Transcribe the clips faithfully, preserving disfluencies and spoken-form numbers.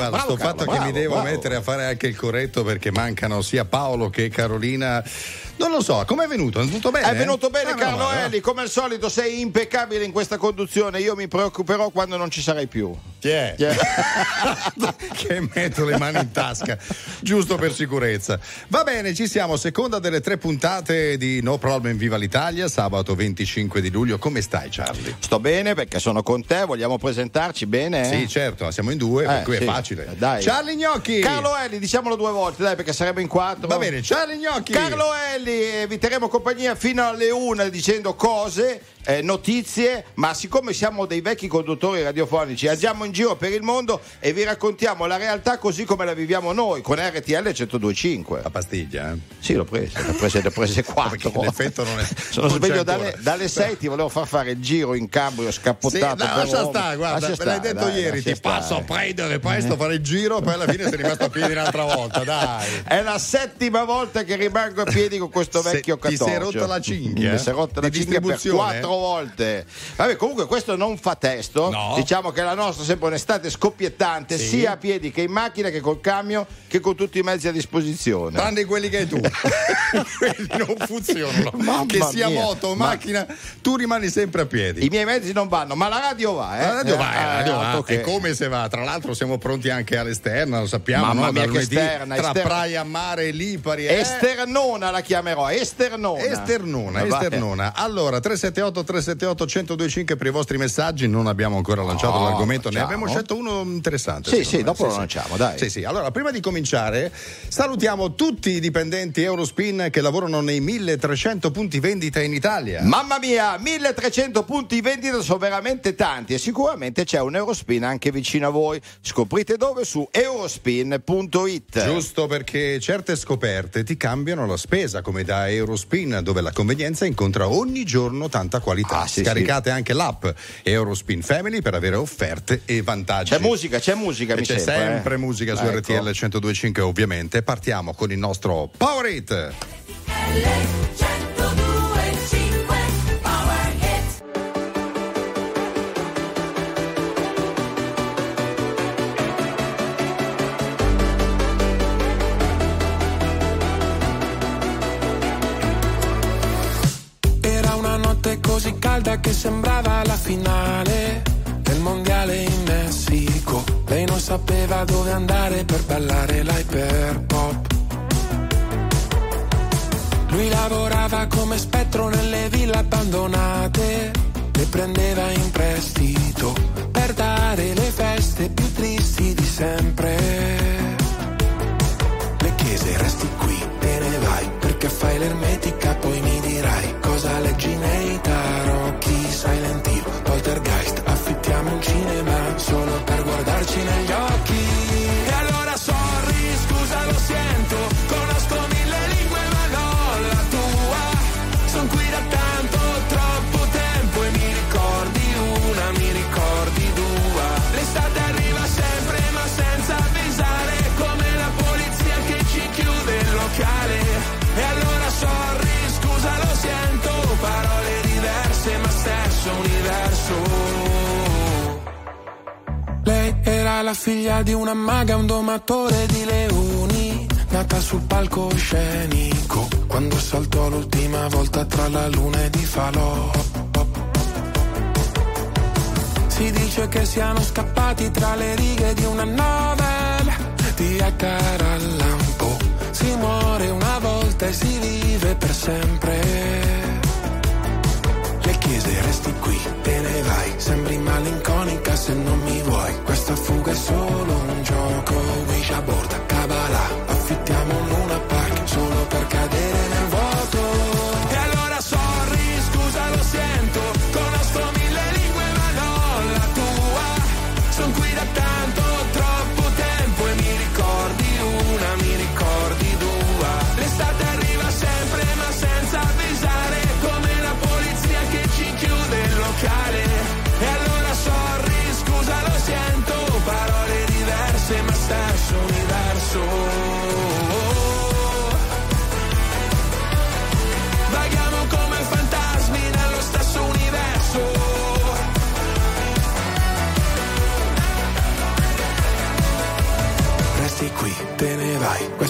guarda, bravo sto Carlo, fatto bravo, che mi devo bravo. mettere a fare anche il corretto perché mancano sia Paolo che Carolina. Non lo so, com'è venuto? È venuto bene? È venuto bene Ah, Carlo meno male, Elli, come al solito sei impeccabile in questa conduzione, io mi preoccuperò quando non ci sarai più. Chi è? Chi è? Che metto le mani in tasca, giusto per sicurezza. Va bene, ci siamo, seconda delle tre puntate di No Problem Viva l'Italia, sabato venticinque di luglio. Come stai, Charlie? Sto bene perché sono con te, vogliamo presentarci bene? Eh? Sì, certo, siamo in due, per Eh, cui sì. è facile. Dai. Charlie Gnocchi! Carlo Elli, diciamolo due volte, dai, perché saremo in quattro. Va bene, Charlie Gnocchi! Carlo Elli, vi terremo compagnia fino alle una dicendo cose, eh, notizie, ma siccome siamo dei vecchi conduttori radiofonici, andiamo in giro per il mondo e vi raccontiamo la realtà così come la viviamo noi con R T L centodue e cinque. La pastiglia, eh? Sì, l'ho presa, l'ho presa, l'ho prese quattro. Perché l'effetto non è. Sono non c'è sveglio ancora. dalle, dalle sei, ti volevo far fare il giro in cabrio Sì, scappottato. no, per lascia Roma. stare, guarda, Lascia me l'hai stare, detto dai, ieri, lascia ti passo a stare. prendere presto, fare il giro, poi alla fine sei rimasto a piedi un'altra volta, dai. È la settima volta che rimango a piedi con questo Se- vecchio ti catorcio. sei rotta la cinghia? Mi si è rotta la Di cinghia per distribuzione? quattro volte. Vabbè, comunque questo non fa testo. No. Diciamo che la nostra è sempre un'estate scoppiettante, Sì. sia a piedi che in macchina, che col camion, che con tutti i mezzi a disposizione. Tranne quelli che hai tu. Quelli non funzionano. Mamma che sia mia. moto o Ma- macchina, tu rimani sempre a piedi. I miei mezzi non vanno, ma la radio va, eh. La radio va, Eh, la radio va. altro che- E come se va? Tra l'altro siamo pronti anche all'esterna, lo sappiamo, Mamma no? mia, Dal che lunedì, esterna, tra esterna. Praia, Mare, Lipari. eh. Esternona la chiamerò, Esternona. Esternona, Va- Esternona. Allora, tre sette otto tre sette otto uno zero due cinque per i vostri messaggi. Non abbiamo ancora lanciato No, l'argomento, ne lanciamo. abbiamo scelto uno interessante. Sì, secondo sì, me. dopo lo lanciamo, dai. Sì, sì. Allora, prima di cominciare, salutiamo tutti i dipendenti Eurospin che lavorano nei milletrecento punti vendita in Italia. Mamma mia, milletrecento punti vendita sono veramente tanti e sicuramente c'è un Eurospin anche vicino a voi. Scoprite dove su eurospin punto it. Giusto, perché certe scoperte ti cambiano la spesa, come da Eurospin, dove la convenienza incontra ogni giorno tanta qualità. Ah, sì, Scaricate anche l'app Eurospin Family per avere offerte e vantaggi. C'è musica, c'è musica, E mi c'è sembra, sempre eh. musica su Ecco. R T L centodue e cinque, ovviamente. Partiamo con il nostro Power Hit. Era una notte così calda che sembrava la finale del mondiale in Messico. Lei non sapeva dove andare per ballare l'hyperpop. Lui lavorava come spettro nelle ville abbandonate, le prendeva in prestito per dare le feste più tristi di sempre. Le chiese resti qui, te ne vai, perché fai l'ermetica, poi mi dirai cosa leggi nei tarocchi, Silent Hill, Poltergeist, affittiamo un cinema solo per guardarci negli occhi. E allora sorry, scusa lo sento, conosco mille lingue ma non la tua, son qui da tanto, troppo tempo e mi ricordi una, mi ricordi due, l'estate arriva sempre ma senza avvisare, come la polizia che ci chiude il locale. E allora sorry, scusa lo sento, parole diverse ma stesso universo. Lei era la figlia di una maga, un domatore di leoni, nata sul palcoscenico quando saltò l'ultima volta tra la luna ed i falò. Si dice che siano scappati tra le righe di una novella di Edgar Allan Poe. Si muore una volta e si vive per sempre. Le chiese resti qui, te ne vai, sembri malinconica se non mi vuoi. Questa fuga è solo un gioco, Ouija board, Kabbalah, affittiamo un Luna Park solo per cadere nel vuoto. E allora sorry, scusa lo sento, conosco mille lingue ma non la tua, son qui da tanto, troppo tempo e mi ricordi una, mi ricordi due, l'estate arriva sempre ma senza avvisare, come la polizia che ci chiude il locale. E allora sorry, scusa lo sento, parole diverse ma stesso universo.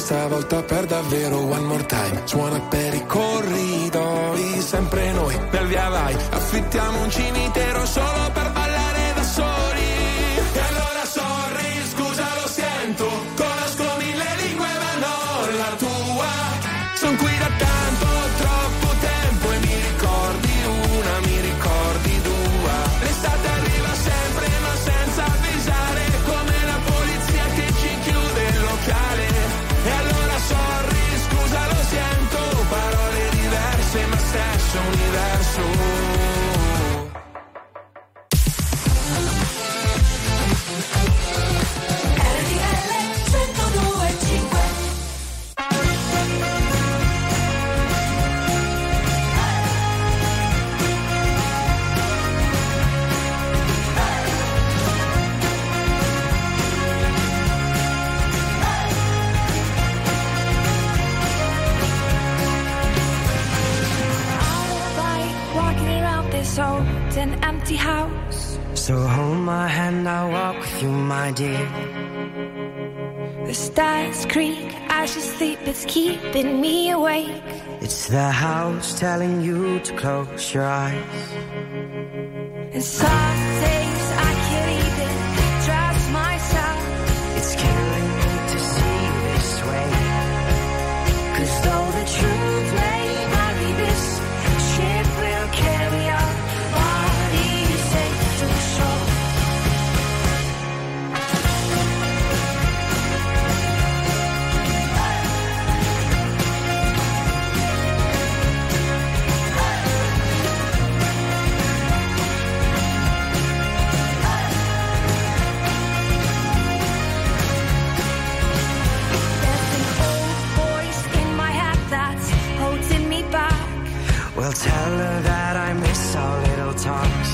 stavolta per davvero. One more time, suona per i corridoi, sempre noi nel via vai, affittiamo un cimitero solo per ballare da soli. E allora sorry, scusa lo sento, conosco mille lingue ma non la tua. Son qui da tanto, troppo tempo e mi ricordi una, mi ricordi due. L'estate arriva sempre ma senza avvisare, come la polizia che ci chiude il locale. E allora sorry, scusa lo sento, parole diverse ma stesso universo. Old and empty house. So hold my hand, I'll walk with you, my dear. The stars creak as you sleep, it's keeping me awake. It's the house telling you to close your eyes. And some days I can't even trust myself. It's killing me to see you this way. 'Cause though the truth may vary, this ship will carry on. Well, tell her that I miss our little talks.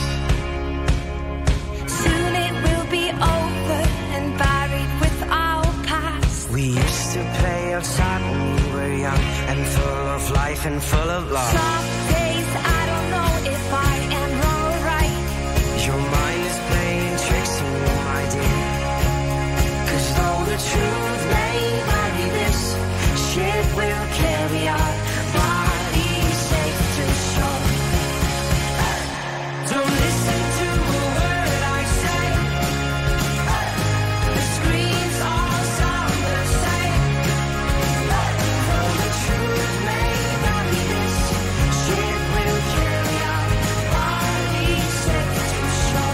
Soon it will be over and buried with our past. We used to play outside when we were young and full of life and full of love. Some days I don't know if I am wrong or right. Your mind is playing tricks on you, my dear. 'Cause though the truth may vary, this ship will carry our bodies safe to shore. Don't listen to a word I say. The screams all sound the same. Though the truth may vary, this ship will carry our bodies safe to shore.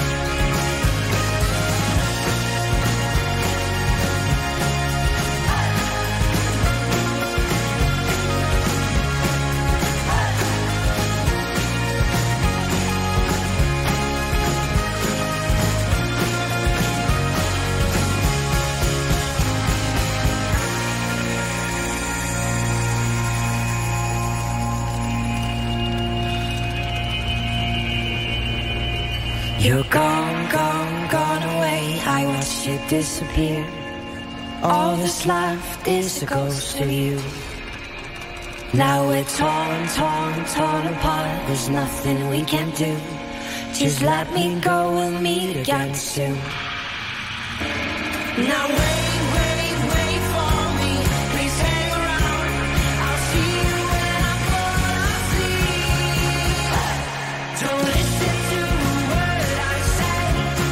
You're gone, gone, gone away. I watched you disappear. All that's left is a ghost of you. Now we're torn, torn, torn apart. There's nothing we can do. Just let me go, we'll meet again soon. Now wait, wait, wait for me. Please hang around. I'll see you when I fall asleep. Don't listen to a word I say.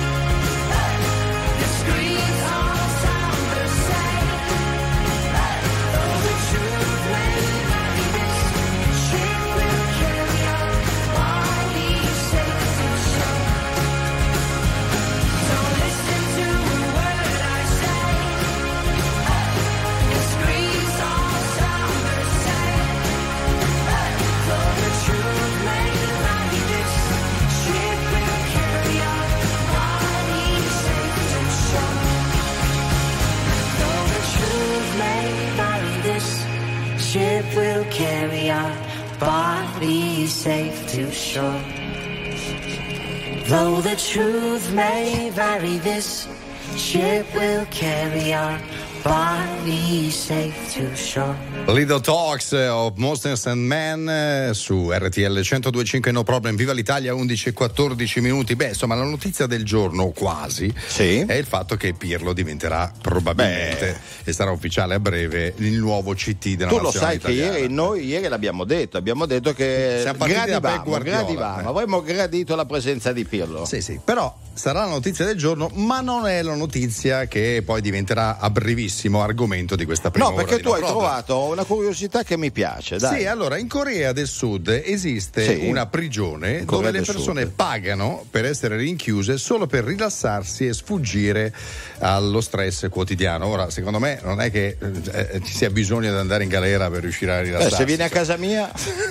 The screams all sound the same. Though the truth may vary, this ship will carry our bodies safe to shore. Don't listen to a word I say. The screams all sound the same. Though the truth may vary, this ship will carry our bodies safe to shore. Though the truth may vary, this ship will carry our bodies safe to shore. Though the truth may vary, this ship will carry our body safe to shore. Little Talks of Monsters and Men eh, su R T L centodue e cinque No Problem. Viva l'Italia, undici e quattordici minuti. Beh, insomma, la notizia del giorno quasi sì. è il fatto che Pirlo diventerà probabilmente Beh. e sarà ufficiale a breve il nuovo C T della tu nazionale italiana. Tu lo sai italiana. che ieri noi ieri l'abbiamo detto, abbiamo detto che gradivamo, gradivamo, avremmo gradito la presenza di Pirlo. Sì, sì, però sarà la notizia del giorno, ma non è la notizia che poi diventerà a brevissimo argomento di questa prima no, ora. No, perché tu No hai Problem. trovato una curiosità che mi piace, dai. Sì, allora in Corea del Sud esiste sì. una prigione Corea dove le persone Sud. pagano per essere rinchiuse solo per rilassarsi e sfuggire allo stress quotidiano. Ora, secondo me non è che eh, ci sia bisogno di andare in galera per riuscire a rilassarsi. Eh, se vieni a casa mia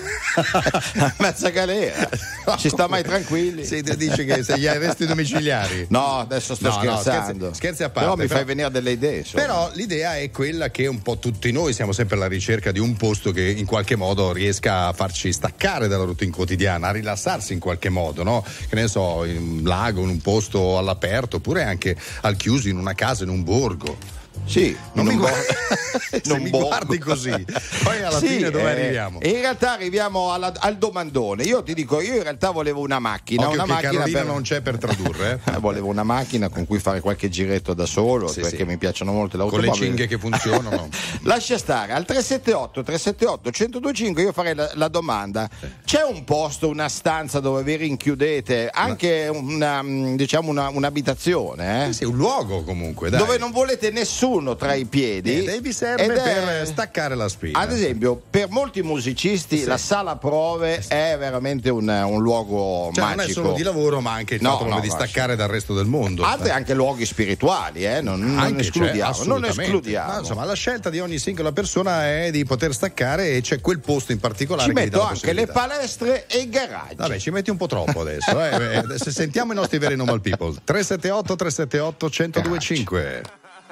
a mezza galera no, ci sta mai tranquilli. Sì, tu dici che se gli arresti domiciliari. No, adesso sto no, scherzando. No, scherzi, scherzi a parte. Però mi però, fai venire delle idee. Insomma. Però l'idea è quella che un po' tutti noi siamo sempre alla ricerca di un posto che in qualche modo riesca a farci staccare dalla routine quotidiana, a rilassarsi in qualche modo, no? Che ne so, in un lago, in un posto all'aperto, oppure anche al chiuso in una casa, in un borgo. Sì, non mi, bo- guardi, non mi guardi così. Poi alla sì, fine dove eh, arriviamo? In realtà arriviamo alla, al domandone. Io ti dico, io in realtà volevo una macchina. Occhio una che macchina Carolina per... non c'è per tradurre. Eh? Volevo una macchina con cui fare qualche giretto da solo, sì, perché sì. mi piacciono molto le Con automobili. le cinghie che funzionano. Lascia stare, al tre sette otto tre sette otto uno zero due cinque io farei la, la domanda. Sì. C'è un posto, una stanza dove vi rinchiudete, anche una, diciamo una, un'abitazione, eh? Sì, sì, un luogo comunque, dai. Dove non volete nessuno tra i piedi. Ed e vi serve ed per è, staccare la spina. Ad esempio, per molti musicisti sì. la sala prove sì. è veramente un, un luogo cioè, magico. Non è solo di lavoro, ma anche il no, fatto no, di no, staccare sì. dal resto del mondo. Altri anche luoghi spirituali, eh? non, non anche, escludiamo. Cioè, non escludiamo. Ma, insomma, la scelta di ogni singola persona è di poter staccare e c'è quel posto in particolare ci che metto gli dà la anche le palestre e i garaggi. Vabbè, ci metti un po' troppo adesso. Eh? Se sentiamo i nostri veri normal people. tre sette otto tre sette otto uno zero due cinque.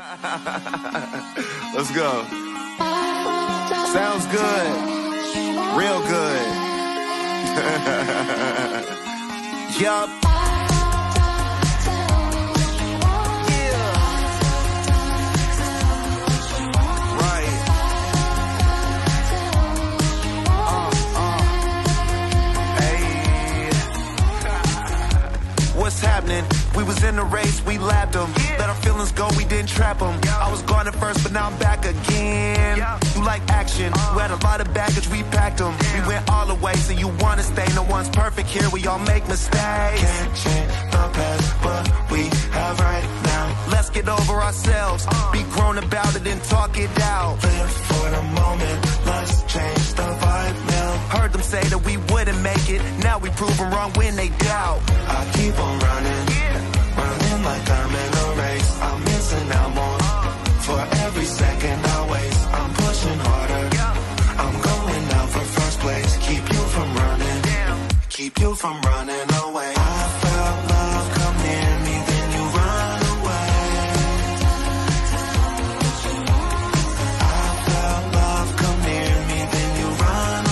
Let's go. Sounds good. Real good. Yup. Yeah. Right. Uh, uh. Hey. What's happening? We was in the race, we lapped them. Yeah. Let our feelings go, we didn't trap them. Yeah. I was gone at first, but now I'm back again. Yeah. You like action, uh. we had a lot of baggage, we packed them. Damn. We went all the way, so you wanna stay. No one's perfect here, we all make mistakes. Can't change the past, but we have right now. Let's get over ourselves, uh. be grown about it and talk it out. Live for the moment, let's change the vibe now. Heard them say that we wouldn't make it, now we prove them wrong when they doubt. I keep on running. Yeah. Running like I'm in a race, I'm missing out more. For every second I waste, I'm pushing harder. I'm going out for first place, keep you from running. Keep you from running away. I felt love come near me, then you run away. I felt love come near me, then you run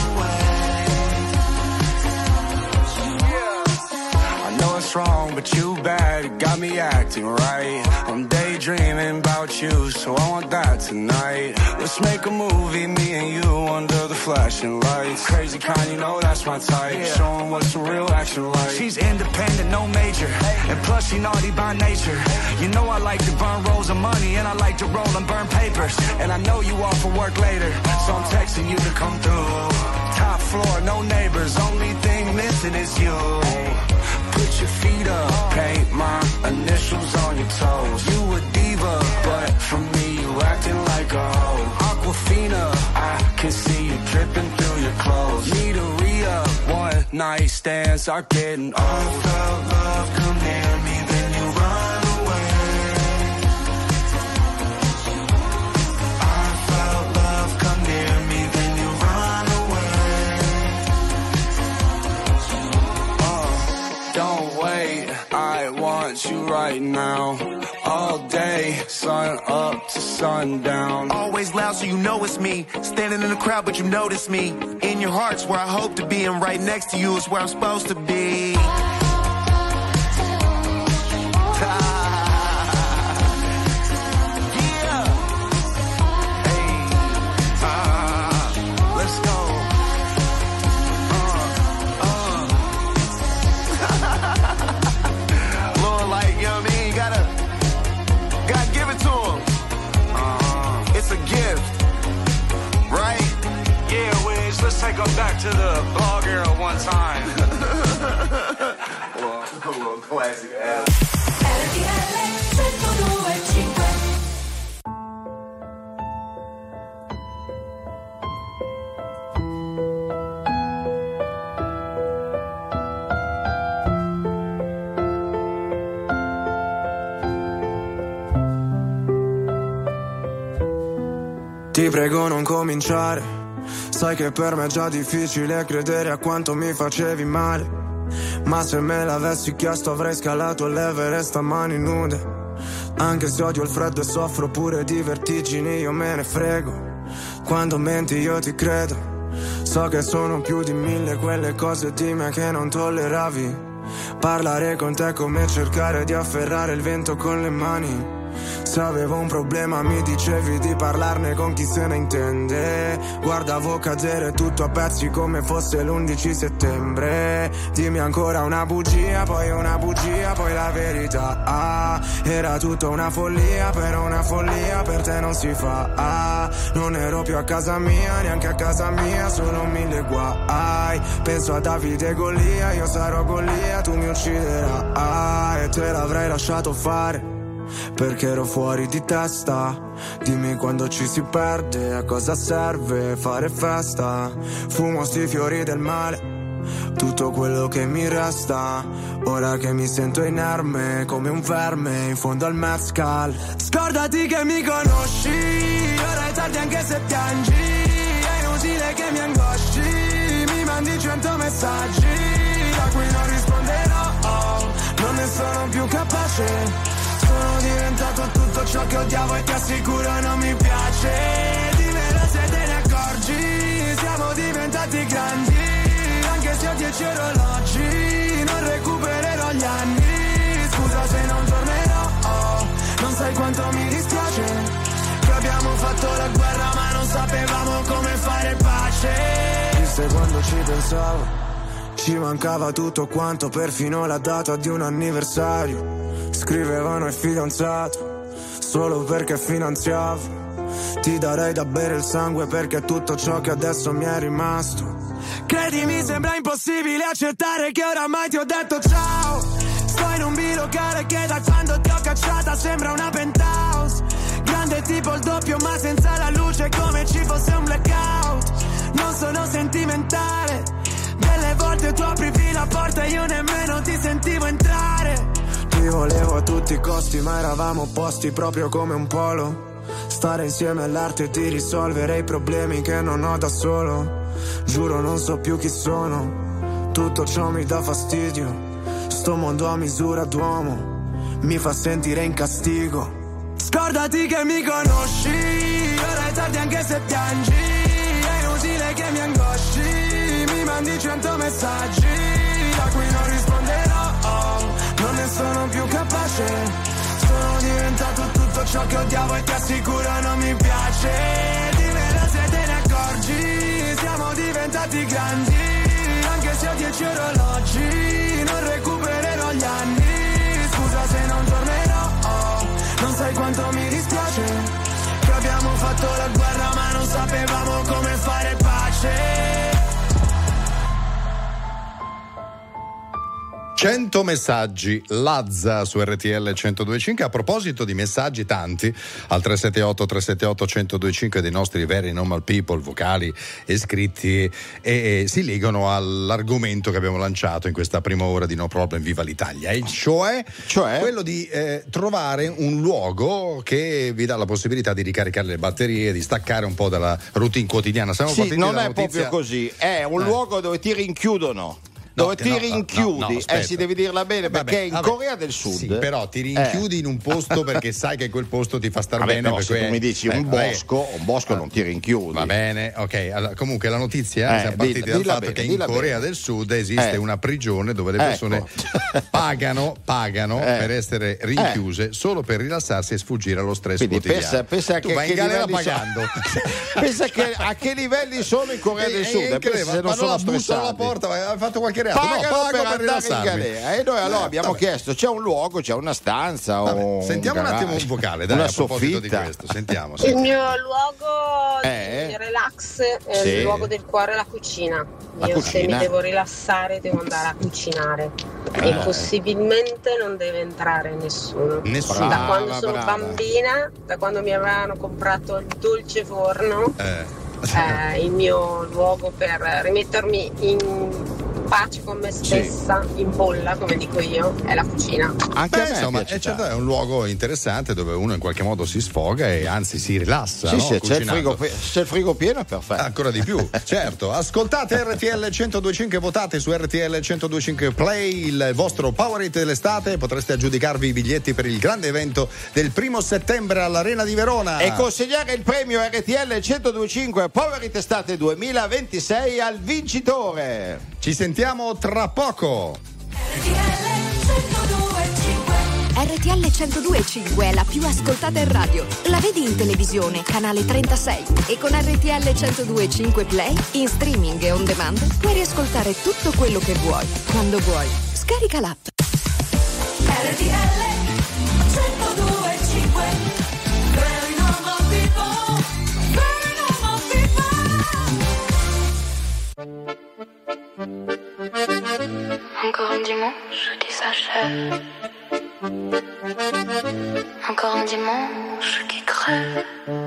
away. I know it's wrong, but you bad, it got me acting right. I'm daydreaming about you, so I want that tonight. Let's make a movie, me and you under the flashing lights. Crazy kind, you know that's my type. Yeah. Show 'em what some real action like. She's independent, no major, and plus she naughty by nature. You know I like to burn rolls of money, and I like to roll and burn papers. And I know you off for work later, so I'm texting you to come through. Top floor, no neighbors, only thing missing is you. Put your feet up, paint my initials on your toes. You a diva, but for me you acting like a hoe. Aquafina, I can see you dripping through your clothes. Need a re-up, one night stands are getting old. I felt love come near me, then you run away. I felt love come near me, then you run away. Uh, don't wait, I want you right now. All day, sun up to sundown. Always loud so you know it's me. Standing in the crowd but you notice me. In your heart's where I hope to be, and right next to you is where I'm supposed to be. Yeah. take them back to the blog era one time. Well, a little classic ass. R T L centodue e cinque. Ti prego non cominciare, sai che per me è già difficile credere a quanto mi facevi male. Ma se me l'avessi chiesto avrei scalato l'Everest a mani nude. Anche se odio il freddo e soffro pure di vertigini, io me ne frego. Quando menti io ti credo. So che sono più di mille quelle cose di me che non tolleravi. Parlare con te è come cercare di afferrare il vento con le mani. Se avevo un problema mi dicevi di parlarne con chi se ne intende. Guardavo cadere tutto a pezzi come fosse l'undici settembre. Dimmi ancora una bugia, poi una bugia, poi la verità. Ah, era tutta una follia, però una follia per te non si fa. Ah, non ero più a casa mia, neanche a casa mia, solo mille guai. Penso a Davide e Golia, io sarò Golia, tu mi ucciderai. Ah, e te l'avrei lasciato fare perché ero fuori di testa. Dimmi quando ci si perde, a cosa serve fare festa. Fumo sti fiori del male, tutto quello che mi resta. Ora che mi sento inerme, come un verme in fondo al mezcal. Scordati che mi conosci, ora è tardi anche se piangi. È inutile che mi angosci, mi mandi cento messaggi a cui non risponderò, oh, non ne sono più capace. Sono diventato tutto ciò che odiavo e ti assicuro non mi piace. Dimmelo se te ne accorgi, siamo diventati grandi. Anche se ho dieci orologi, non recupererò gli anni. Scusa se non tornerò, oh, non sai quanto mi dispiace che abbiamo fatto la guerra ma non sapevamo come fare pace. Chissà quando ci pensavo, ci mancava tutto quanto, perfino la data di un anniversario. Scrivevano il fidanzato solo perché finanziavo. Ti darei da bere il sangue perché è tutto ciò che adesso mi è rimasto. Credimi, sembra impossibile accettare che oramai ti ho detto ciao. Sto in un bilocale che da quando ti ho cacciata sembra una penthouse. Grande tipo il doppio ma senza la luce, come ci fosse un blackout. Non sono sentimentale, delle volte tu aprivi la porta e io nemmeno ti sentivo entrare. Ti volevo a tutti i costi ma eravamo opposti proprio come un polo. Stare insieme all'arte di risolvere i problemi che non ho da solo. Giuro non so più chi sono, tutto ciò mi dà fastidio. Sto mondo a misura d'uomo mi fa sentire in castigo. Scordati che mi conosci, ora è tardi anche se piangi. È inutile che mi angosci, mi mandi cento messaggi a cui non risponderò, oh, non ne sono più capace. Sono diventato tutto ciò che odiavo e ti assicuro non mi piace. Dimmelo se te ne accorgi, siamo diventati grandi. Anche se ho dieci orologi, non recupererò gli anni. Scusa se non tornerò, oh, non sai quanto mi dispiace che abbiamo fatto la guerra ma non sapevamo come fare pace. cento messaggi, Lazza su R T L centodue e cinque. A proposito di messaggi tanti, al tre sette otto tre sette otto uno zero due cinque dei nostri veri normal people, vocali e scritti, e, e si legano all'argomento che abbiamo lanciato in questa prima ora di No Problem Viva l'Italia, e cioè, cioè? quello di eh, trovare un luogo che vi dà la possibilità di ricaricare le batterie, di staccare un po' dalla routine quotidiana. Siamo sì, non è notizia... proprio così, è un eh. luogo dove ti rinchiudono. Dove no, ti no, rinchiudi, no, no, eh, si devi dirla bene, vabbè, perché in vabbè, Corea del Sud. Sì, però ti rinchiudi eh. in un posto perché sai che quel posto ti fa star vabbè, bene. però perché se tu mi dici eh, un vabbè. bosco, un bosco non ti rinchiudi. Va bene, ok. Allora, comunque la notizia, eh, siamo partiti dilla, dal dilla fatto bene, che in Corea bene. del Sud esiste eh. una prigione dove le persone ecco. pagano, pagano eh. per essere rinchiuse eh. solo per rilassarsi e sfuggire allo stress Quindi quotidiano. Pensa, pensa tu che, vai che in galera livelli pagando. Sono... pensa che a che livelli sono in Corea e, del Sud, e pensa se non ma sono la bussano alla stressati. porta, hai fatto qualche carceriato, pagano no, pago per, per andare rilassarmi. in galera. E noi allora Eh, abbiamo vabbè. chiesto: c'è un luogo, c'è una stanza Vabbè, o sentiamo un, garage? attimo un vocale, dai, una a proposito di soffitta. questo. Sentiamo. Il sentiamo. mio luogo Eh? di relax è Sì. il luogo del cuore, la cucina. La Io se mi cucina? devo rilassare devo andare a cucinare Eh. e possibilmente non deve entrare nessuno. Nessuno. Da Brava, quando sono brava. bambina, da quando mi avevano comprato il dolce forno, Eh. eh, il mio luogo per rimettermi in pace con me stessa, in bolla come dico io, è la cucina. Anche Beh, a me insomma, piace è, certo, tanto. è un luogo interessante dove uno in qualche modo si sfoga e anzi si rilassa. Sì, no? sì, c'è il, Cucinando. frigo, pe- c'è il frigo pieno, è perfetto. Ancora di più, certo. Ascoltate R T L centodue e cinque, votate su R T L centodue e cinque Play, il vostro Power Hit dell'estate. Potreste aggiudicarvi i biglietti per il grande evento del primo settembre all'Arena di Verona. E consegnare il premio R T L centodue e cinque Power Hit Estate duemilaventisei al vincitore. Ci sentiamo tra poco. R T L centodue e cinque è la più ascoltata in radio. La vedi in televisione, canale trentasei. E con R T L centodue e cinque Play, in streaming e on demand, puoi riascoltare tutto quello che vuoi, quando vuoi. Scarica l'app. R T L centodue e cinque. Very normal people. Very normal people. Encore un dimanche qui s'achève. Encore un dimanche qui crève.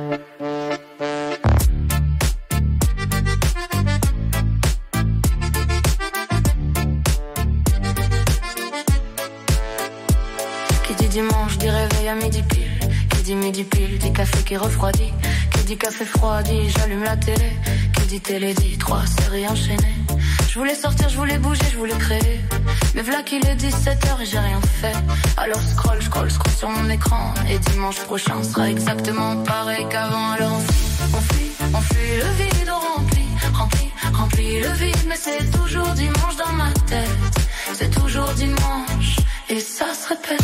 Qui dit dimanche dit réveil à midi pile. Qui dit midi pile dit café qui refroidit. Qui dit café froid dit j'allume la télé. Qui dit télé dit trois séries enchaînées. Je voulais sortir, je voulais bouger, je voulais créer. Mais v'là qu'il est dix-sept heures et j'ai rien fait. Alors scroll, scroll, scroll sur mon écran. Et dimanche prochain sera exactement pareil qu'avant. Alors on fuit, on fuit, on fuit le vide, on remplit, remplit, remplit le vide. Mais c'est toujours dimanche dans ma tête. C'est toujours dimanche et ça se répète.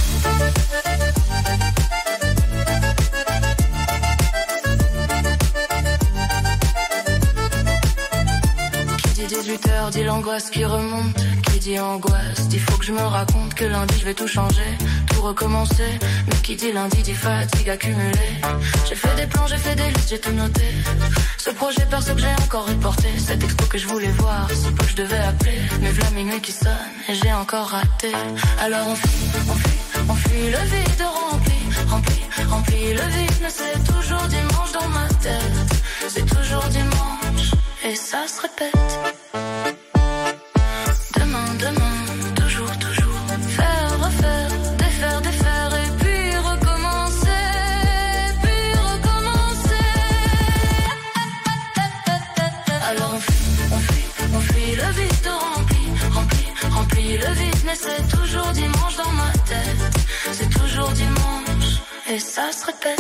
dix-huit heures dit l'angoisse qui remonte. Qui dit angoisse dit faut que je me raconte que lundi je vais tout changer, tout recommencer. Mais qui dit lundi dit fatigue accumulée. J'ai fait des plans, j'ai fait des listes, j'ai tout noté. Ce projet perso que j'ai encore reporté. Cette expo que je voulais voir, si peu que je devais appeler. Mais v'là minuit qui sonne et j'ai encore raté. Alors on fuit, on fuit, on fuit le vide rempli, rempli, rempli le vide. Mais c'est toujours dimanche dans ma tête. C'est toujours dimanche et ça se répète. Demain, demain, toujours, toujours. Faire, refaire, défaire, défaire et puis recommencer, puis recommencer. Alors on fuit, on fuit, on fuit le vide rempli, rempli, rempli le vide. Mais c'est toujours dimanche dans ma tête. C'est toujours dimanche et ça se répète.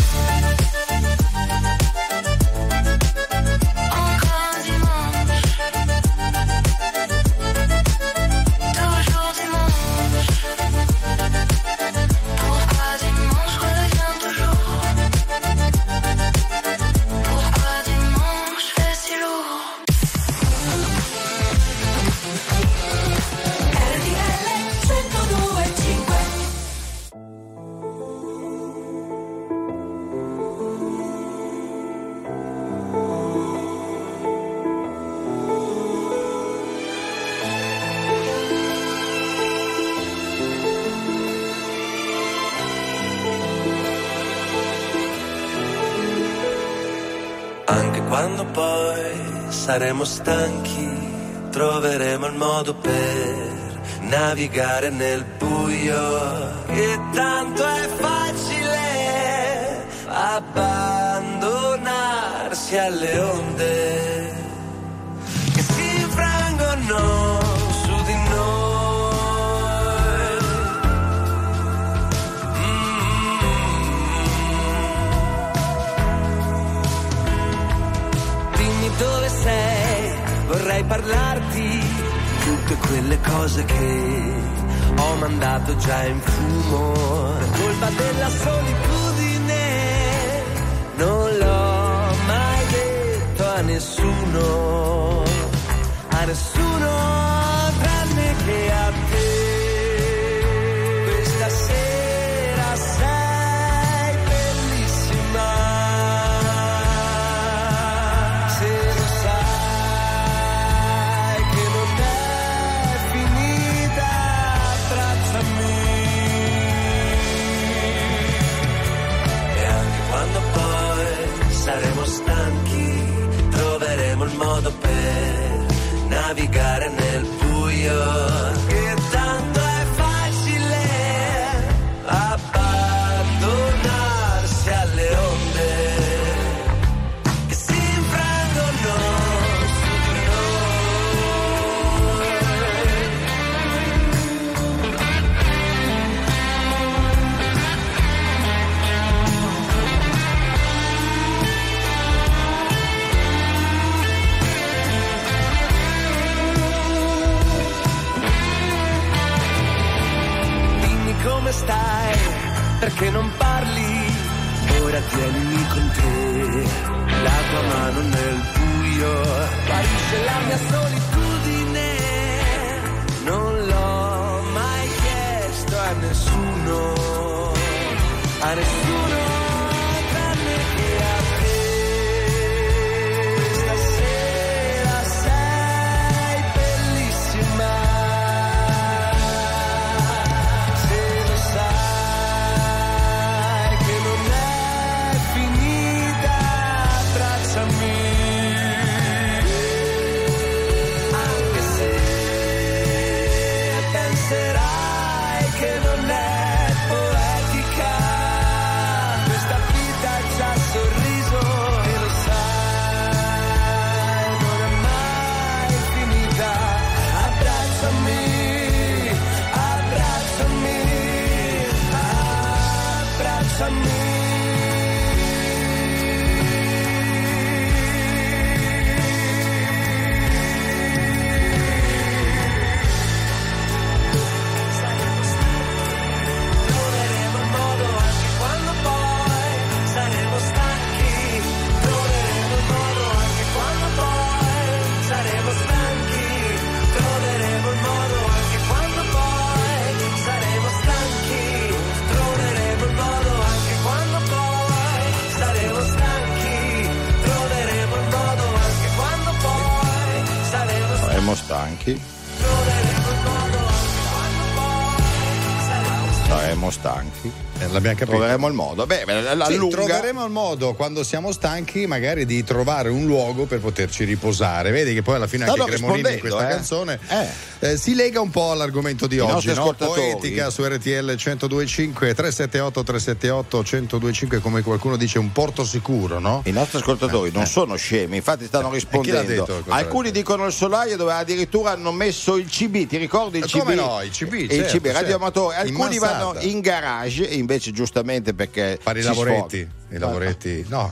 Anche quando poi saremo stanchi, troveremo il modo per navigare nel buio. Che tanto è facile abbandonarsi alle onde che si infrangono su di noi. Mm-hmm. Dimmi dove sei, vorrei parlarti tutte quelle cose che ho mandato già in fumo. Colpa della solitudine, non l'ho mai detto a nessuno, a nessuno tranne vagare nel buio, che tanto è facile abbandonarsi alle onde che si infrangono su di come stai, perché non parli, ora tienimi con te, la tua mano nel buio, guarisce la mia solitudine, non l'ho mai chiesto a nessuno, a nessuno tranne che a te, stasera sei bellissima. Stanchi, saremo stanchi, eh, l'abbiamo capito. Troveremo il modo. Beh, la sì, lunga... troveremo il modo quando siamo stanchi, magari di trovare un luogo per poterci riposare. Vedi che poi alla fine anche Cremonini in questa eh? canzone eh. Eh, si lega un po' all'argomento di I oggi, no? Poetica Poetica su R T L centodue e cinque, tre sette otto tre sette otto centodue e cinque, come qualcuno dice un porto sicuro, no? I nostri ascoltatori eh, non eh. sono scemi, infatti stanno rispondendo. Detto, alcuni dicono il solaio, dove addirittura hanno messo il C B, ti ricordi il C B? Come no, il C B, il certo, C B radioamatore, certo. Alcuni in vanno in garage, invece giustamente perché fare i lavoretti. I lavoretti, no,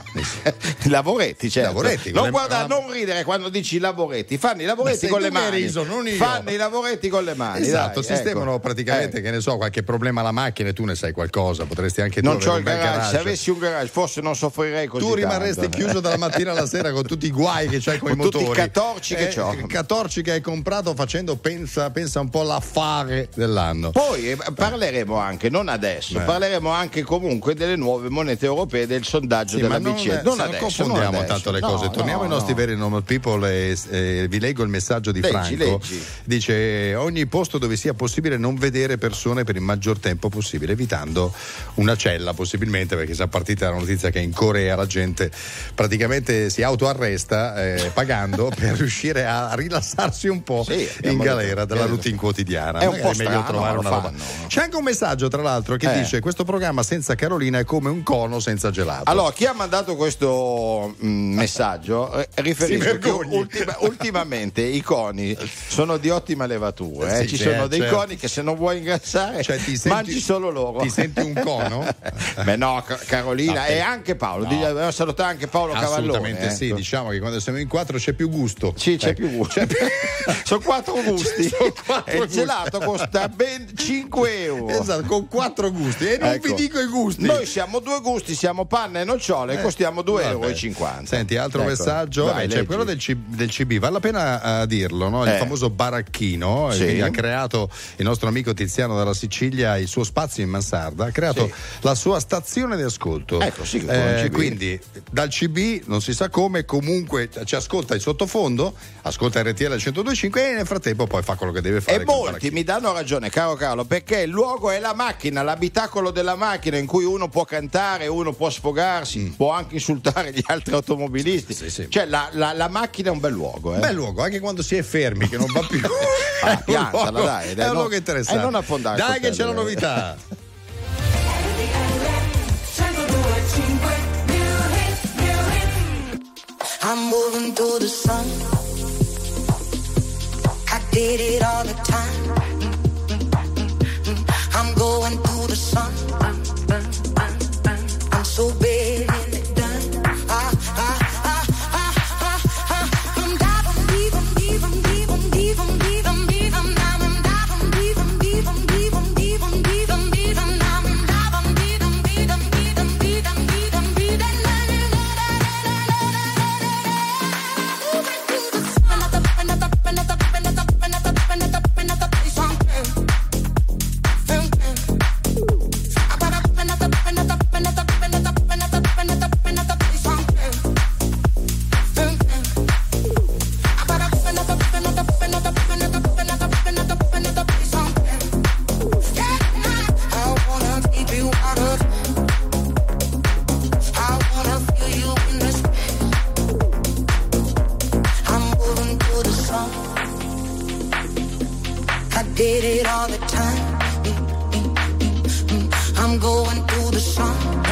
i lavoretti, certo. Lavoretti, non le... guarda, ah. non ridere quando dici lavoretti, fanno i lavoretti con le mani. Riso, non io. Fanno i lavoretti con le mani. Esatto, dai, sistemano ecco. praticamente, eh. che ne so, qualche problema alla macchina e tu ne sai qualcosa, potresti anche tu non avere c'ho un il bel garage. garage. Se avessi un garage, forse non soffrirei così. Tu rimarresti tanto. chiuso dalla mattina alla sera con tutti i guai che c'hai con, con i motori. Tutti i catorci eh, che c'ho. catorci che hai comprato facendo pensa, pensa un po' l'affare dell'anno. Poi eh, parleremo anche, non adesso, eh. parleremo anche comunque delle nuove monete europee, del sondaggio sì, della non, B C E. Non, non adesso, confondiamo non tanto le no, cose. Torniamo no, ai nostri no. veri normal people e eh, vi leggo il messaggio di leggi, Franco. Leggi. Dice: ogni posto dove sia possibile non vedere persone per il maggior tempo possibile, evitando una cella possibilmente, perché si è partita la notizia che in Corea la gente praticamente si autoarresta eh, pagando per riuscire a rilassarsi un po' sì, in galera detto, dalla routine quotidiana. È un po' è meglio strano, trovare una roba. C'è anche un messaggio tra l'altro che eh. dice: questo programma senza Carolina è come un cono senza gelato. Allora, chi ha mandato questo mh, messaggio eh, riferisce che ultima, ultimamente i coni sono di ottima levatura, eh. sì, ci certo, sono dei certo. coni che se non vuoi ingrassare, cioè, ti senti, mangi solo loro. Ti senti un cono? Beh no, Carolina no, e anche Paolo, no. Dobbiamo salutare anche Paolo Cavallone. Assolutamente sì, ecco. Diciamo che quando siamo in quattro c'è più gusto. Sì, c'è ecco. più gusto. C'è più... sono quattro gusti. Sono quattro e il gusti. Gelato costa ben cinque euro. Esatto, con quattro gusti. E non ecco. vi dico i gusti. Noi siamo due gusti, siamo panna e nocciole e eh, costiamo due euro e cinquanta. Senti, altro ecco. messaggio, Vai, c'è quello del, C- del C B, vale la pena uh, dirlo, no? Il eh. famoso baracchino sì. che ha creato il nostro amico Tiziano dalla Sicilia, il suo spazio in mansarda, ha creato sì. la sua stazione di ascolto. Ecco, sì, eh, quindi dal C B non si sa come, comunque ci ascolta in sottofondo, ascolta R T L centodue e cinque e nel frattempo poi fa quello che deve fare. E molti mi danno ragione, caro Carlo, perché il luogo è la macchina, l'abitacolo della macchina in cui uno può cantare, uno può sfogarsi, mm. può anche insultare gli altri automobilisti. Sì, sì. Cioè la, la, la macchina è un bel luogo. Eh. Bel luogo, anche quando si è fermi, che non va più. Ah, piantala, luogo, dai, dai, è un no, luogo interessante. E non affondare. Dai, che c'è la novità. I'm moving through the sun. I did it all the time. I'm going through the sun. I'm so big and it done. Ah, ah, ah, ah, ah, ah. I'm diving deep, I'm deep, I'm deep, I'm deep, I'm deep, I'm deep, I'm down, I'm diving deep, I'm deep, I'm deep, I'm deep, I'm deep, I'm deep, I'm down, I'm diving deep, I'm deep, I'm deep, I'm deep, I'm deep, I'm deep, and did it all the time. I'm going through the sun.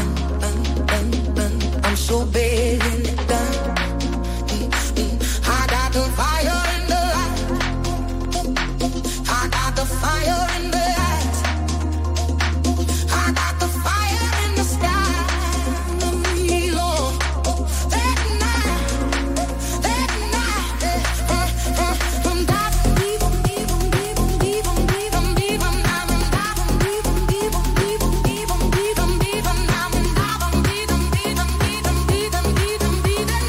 I'm so big and it done. I got the fire in the light. I got the fire in the light. I got the fire in the sky. Lord, that night, that night, uh, uh, I'm diving deep, I'm deep, I'm deep, I'm deep, I'm deep, I'm deep, I'm diving, diving deep, I'm deep, I'm deep, I'm deep, I'm deep, I'm deep, I'm diving, diving deep, I'm deep, I'm deep, I'm deep, I'm deep, I'm deep, and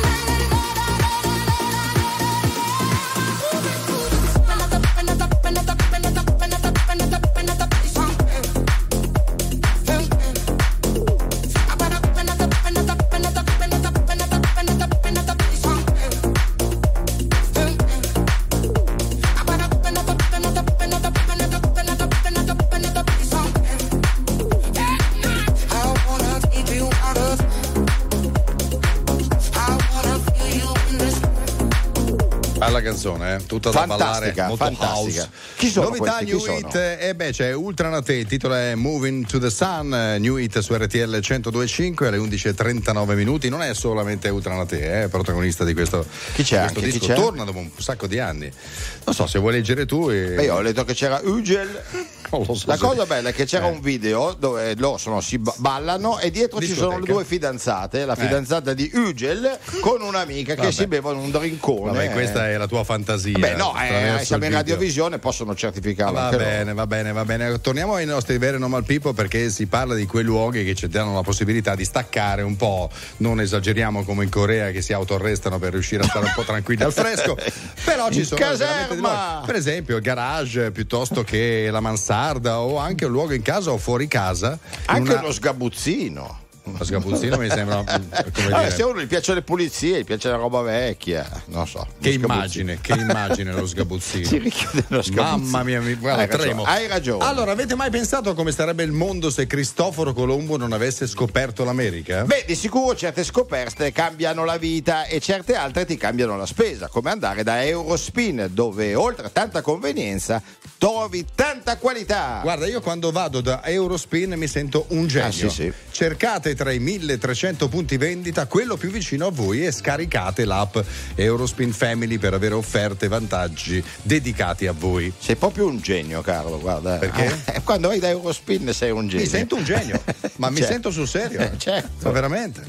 bella canzone, eh? Tutta da ballare, molto fantastica. house. Chi sono Novità questi? New Chi Hit, sono? e eh beh c'è Ultranate, il titolo è Moving to the Sun, New Hit su R T L centodue e cinque alle undici e trentanove minuti. Non è solamente Ultranate, eh, protagonista di questo, Chi c'è questo anche? Chi disco, c'è? torna dopo un sacco di anni. Non so se vuoi leggere tu. E... Beh, io ho letto che c'era Ugel. Non lo so La se- cosa bella è che c'era Eh. un video dove loro sono, si ba- ballano e dietro ci sono le Discoteca. due fidanzate, la Eh. fidanzata di Ugel con un'amica che Vabbè. si bevono un drinkone. Vabbè, questa è la tua fantasia. Beh, no, eh, attraverso siamo il in video. radiovisione, possono certificarlo. Va anche bene, loro. va bene, va bene. Torniamo ai nostri veri normal people, perché si parla di quei luoghi che ci danno la possibilità di staccare un po'. Non esageriamo come in Corea che si autoarrestano per riuscire a stare un po' tranquilli al fresco. Però ci In sono veramente dei caserma! luoghi. Per esempio il garage piuttosto che la mansarda, o anche un luogo in casa o fuori casa. Anche una... lo sgabuzzino. Lo sgabuzzino mi sembra come Allora, dire, se a uno gli piace le pulizie, gli piace la roba vecchia, non so. che lo sgabuzzino. immagine, che immagine lo sgabuzzino. Si richiude lo sgabuzzino. Mamma mia, mi guarda, Hai ragione, tremo. hai ragione. Allora, avete mai pensato a come sarebbe il mondo se Cristoforo Colombo non avesse scoperto l'America? Beh, di sicuro certe scoperte cambiano la vita e certe altre ti cambiano la spesa, come andare da Eurospin, dove oltre a tanta convenienza trovi tanta qualità. Guarda, io quando vado da Eurospin mi sento un genio. Ah, sì, sì. Cercate tra i milletrecento punti vendita quello più vicino a voi e scaricate l'app Eurospin Family per avere offerte e vantaggi dedicati a voi. Sei proprio un genio, Carlo, guarda. Perché? Eh, quando vai da Eurospin sei un genio. Mi sento un genio, ma mi Certo. sento sul serio. Eh, certo. Ma veramente.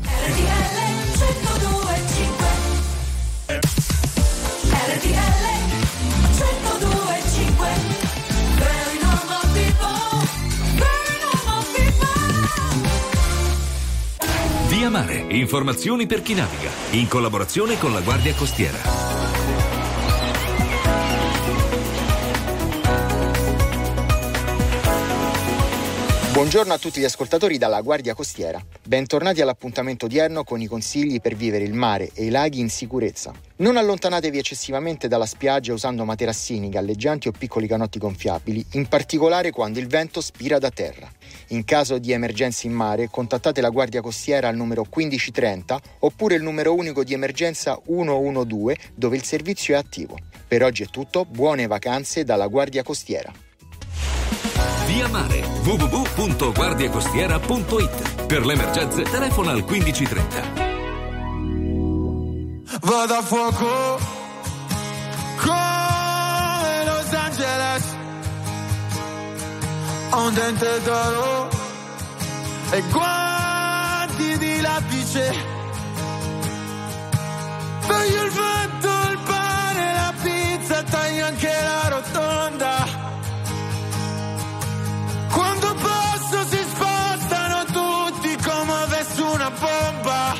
Via Mare, informazioni per chi naviga, in collaborazione con la Guardia Costiera. Buongiorno a tutti gli ascoltatori dalla Guardia Costiera. Bentornati all'appuntamento odierno con i consigli per vivere il mare e i laghi in sicurezza. Non allontanatevi eccessivamente dalla spiaggia usando materassini, galleggianti o piccoli canotti gonfiabili, in particolare quando il vento spira da terra. In caso di emergenze in mare, contattate la Guardia Costiera al numero quindici trenta oppure il numero unico di emergenza uno uno due dove il servizio è attivo. Per oggi è tutto, buone vacanze dalla Guardia Costiera. Via Mare, w w w punto guardiacostiera punto i t. Per le emergenze telefona al quindici trenta. Vado a fuoco come Los Angeles, ho un dente d'oro e guanti di lattice, taglio il vento, il pane, la pizza, taglio anche la rotonda. Quando passo si spostano tutti come avessi una bomba.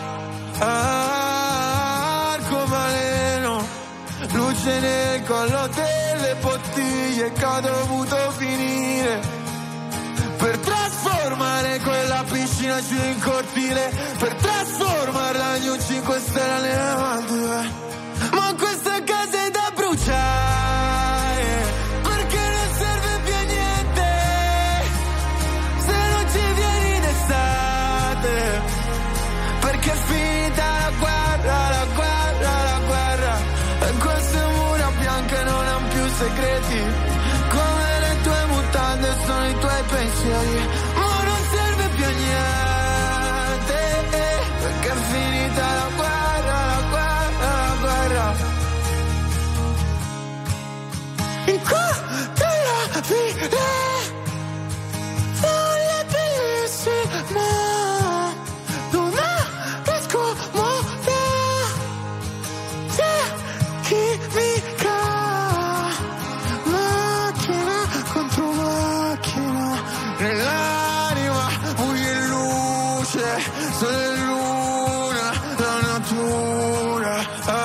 Arcobaleno, luce nel collo delle bottiglie che ho dovuto finire per trasformare quella piscina giù in cortile, per trasformarla in un cinque stelle nelle Maldive. Ma questa casa è da bruciare, perché non serve più a niente se non ci vieni d'estate, perché è finita la guerra, la guerra, la guerra, e queste mura bianche non hanno più segreti, come le tue mutande sono i tuoi pensieri, ma non serve più a niente, eh, perché è finita la guerra, la guerra, la guerra. In quella vita voglio bellissima, non riesco a muovere, c'è chimica, macchina contro macchina, nell'anima buio e luce, sole e luna, la natura,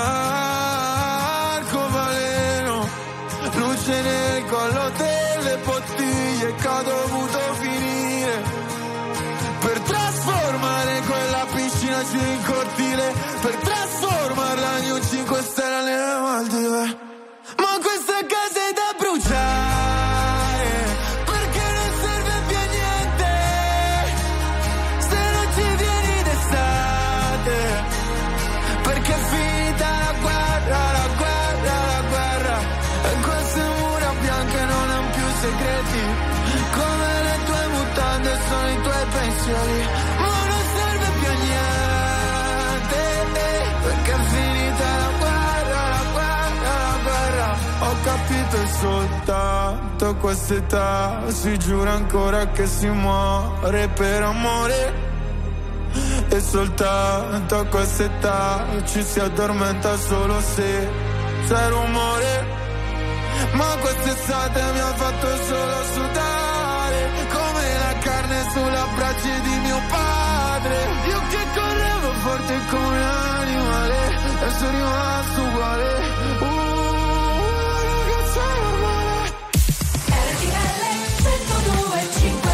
arcobaleno, luce nel collo delle bottiglie che ho dovuto finire per trasformare quella piscina giù in cortile, per trasformarla in un cinque stelle nelle Maldive. Ma questa casa è da bruciare, perché non serve più a niente se non ci vieni d'estate, perché è finita la guerra, la guerra, la guerra, e queste mura bianche non hanno più segreti, come le tue mutande sono i tuoi pensieri, ma non serve più a niente, eh, perché è finita la guerra, la guerra, la guerra. Ho capito e soltanto a quest'età si giura ancora che si muore per amore, e soltanto a quest'età ci si addormenta solo se c'è rumore. Ma quest'estate mi ha fatto solo sudare come la carne sulla braccia di mio padre. Io che correvo forte come un animale e sono rimasto uguale. Uh, ragazza normale. R T L centodue e cinque.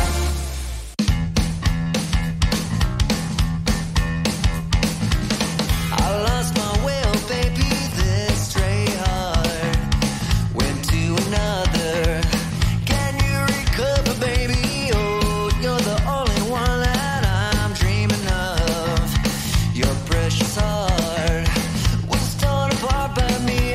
I lost my will, baby, this stray heart went to another. Can you recover, baby? Oh, you're the only one that I'm dreaming of. Your precious heart was torn apart by me.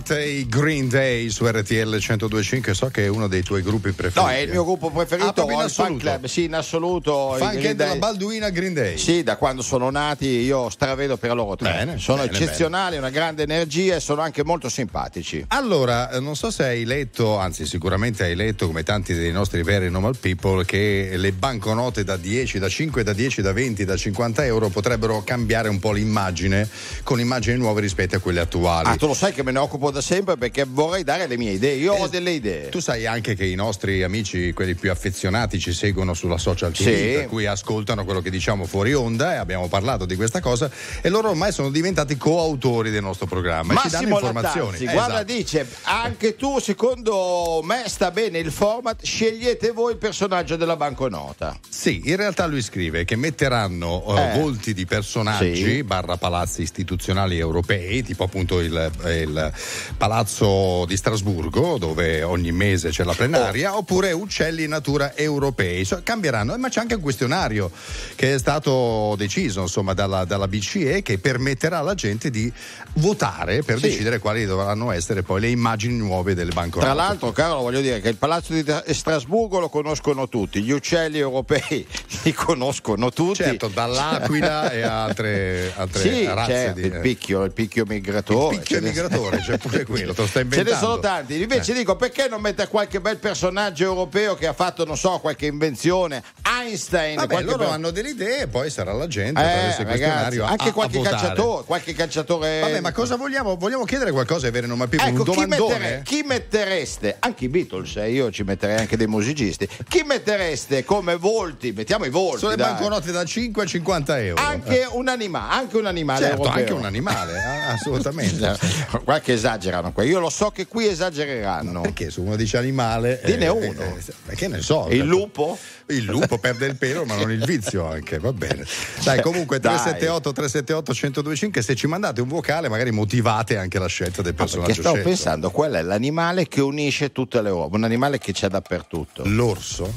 Heart e i Green Day su R T L centodue e cinque. So che è uno dei tuoi gruppi preferiti. No, è il mio gruppo preferito. Ah, proprio in Ho il fan assoluto? club, sì, in assoluto. Fan i che Green della Day. Balduina Green Day. Sì, da quando sono nati io stravedo per loro tre. Bene, sono bene, eccezionali, una grande energia e sono anche molto simpatici. Allora, eh, non so se hai letto, anzi sicuramente hai letto, come tanti dei nostri veri normal people, che le banconote da dieci, da cinque, da dieci, da venti, da cinquanta euro potrebbero cambiare un po' l'immagine, con immagini nuove rispetto a quelle attuali. Ah, tu lo sai che me ne occupo da sempre perché vorrei dare le mie idee. Io ho delle idee. Tu sai anche che i nostri amici, quelli più affezionati, ci seguono sulla social T V, Sì. per cui ascoltano quello che diciamo fuori onda, e abbiamo parlato di questa cosa, e loro ormai sono diventati coautori del nostro programma e ci danno Massimo informazioni. Lattanzi, Eh, guarda, esatto. dice anche tu, secondo me sta bene il format, scegliete voi il personaggio della banconota. Sì, in realtà lui scrive che metteranno uh, Eh. volti di personaggi Sì. barra palazzi istituzionali europei, tipo appunto il, il palazzo di Strasburgo, dove ogni mese c'è la plenaria, Oh. oppure uccelli in natura europei. So, cambieranno, ma c'è anche un questionario che è stato deciso insomma dalla, dalla B C E, che permetterà alla gente di votare per Sì. decidere quali dovranno essere poi le immagini nuove delle banconote. Tra l'altro, Carlo, voglio dire che il palazzo di Strasburgo lo conoscono tutti, gli uccelli europei li conoscono tutti. Certo, dall'aquila e altre, altre Sì, razze certo, di il picchio, il picchio migratore. Il picchio Ce ne- migratore, c'è pure quello, te lo stai Ce ne inventando. sono tanti. Invece Eh. dico, perché non mettere qualche bel personaggio europeo che ha fatto, non so, qualche invenzione? Einstein. Vabbè, qualche loro bel- hanno delle idee e poi sarà la gente Eh, attraverso il ragazzi, questionario a- anche a qualche votare. calciatore, qualche calciatore. Vabbè, ma cosa vogliamo? Vogliamo chiedere qualcosa ai veri nome people? Ecco, un chi, domandone? mettere- chi mettereste, anche i Beatles, eh, io ci metterei anche dei musicisti, chi mettereste come volti, mettiamo i volti, Sono le dai. banconote da cinque a cinquanta euro. Anche un animale, anche un animale Certo, europeo. anche un animale, eh, assolutamente. Qualche esagerano qua, io lo so che qui esagereranno. Perché se uno dice animale, Dine eh, uno. eh, eh, che ne so. Il lupo? Il lupo perde il pelo, ma non il vizio anche, va bene. Dai, comunque Dai. tre sette otto tre sette otto uno zero due cinque, se ci mandate un vocale magari motivate anche la scelta del personaggio Perché stavo scelto. pensando, qual è l'animale che unisce tutte le uova? Un animale che c'è dappertutto. L'orso?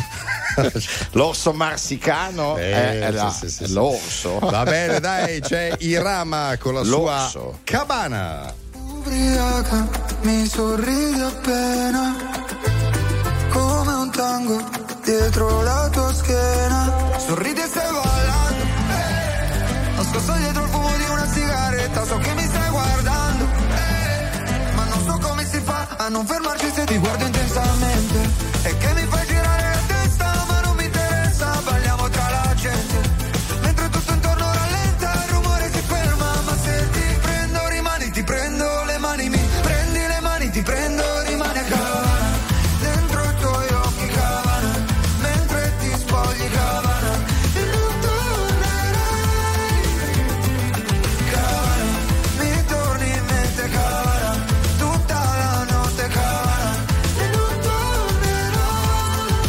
L'orso marsicano Eh, è, è la- sì, sì, sì, è sì. l'orso. Va bene, dai, c'è Irama con la L'orso. sua cabana. Ubriaca, mi sorridi appena, come un tango dietro la tua schiena. Sorridi e stai ballando, eh, nascosto dietro il fumo di una sigaretta. So che mi stai guardando, eh, ma non so come si fa a non fermarci se ti guardo intensamente. E che mi fai girare la testa, ma non mi interessa. Balliamo tra la gente, mentre tutto intorno rallenta, il rumore si ferma. Ma se ti prendo rimani, ti prendo le mani, mi prendi le mani, ti prendo, rimani a Cabana. Dentro i tuoi occhi Cabana, mentre ti spogli Cabana. E non tornerai Cabana, mi torni in mente Cabana, tutta la notte Cabana. E non tornerai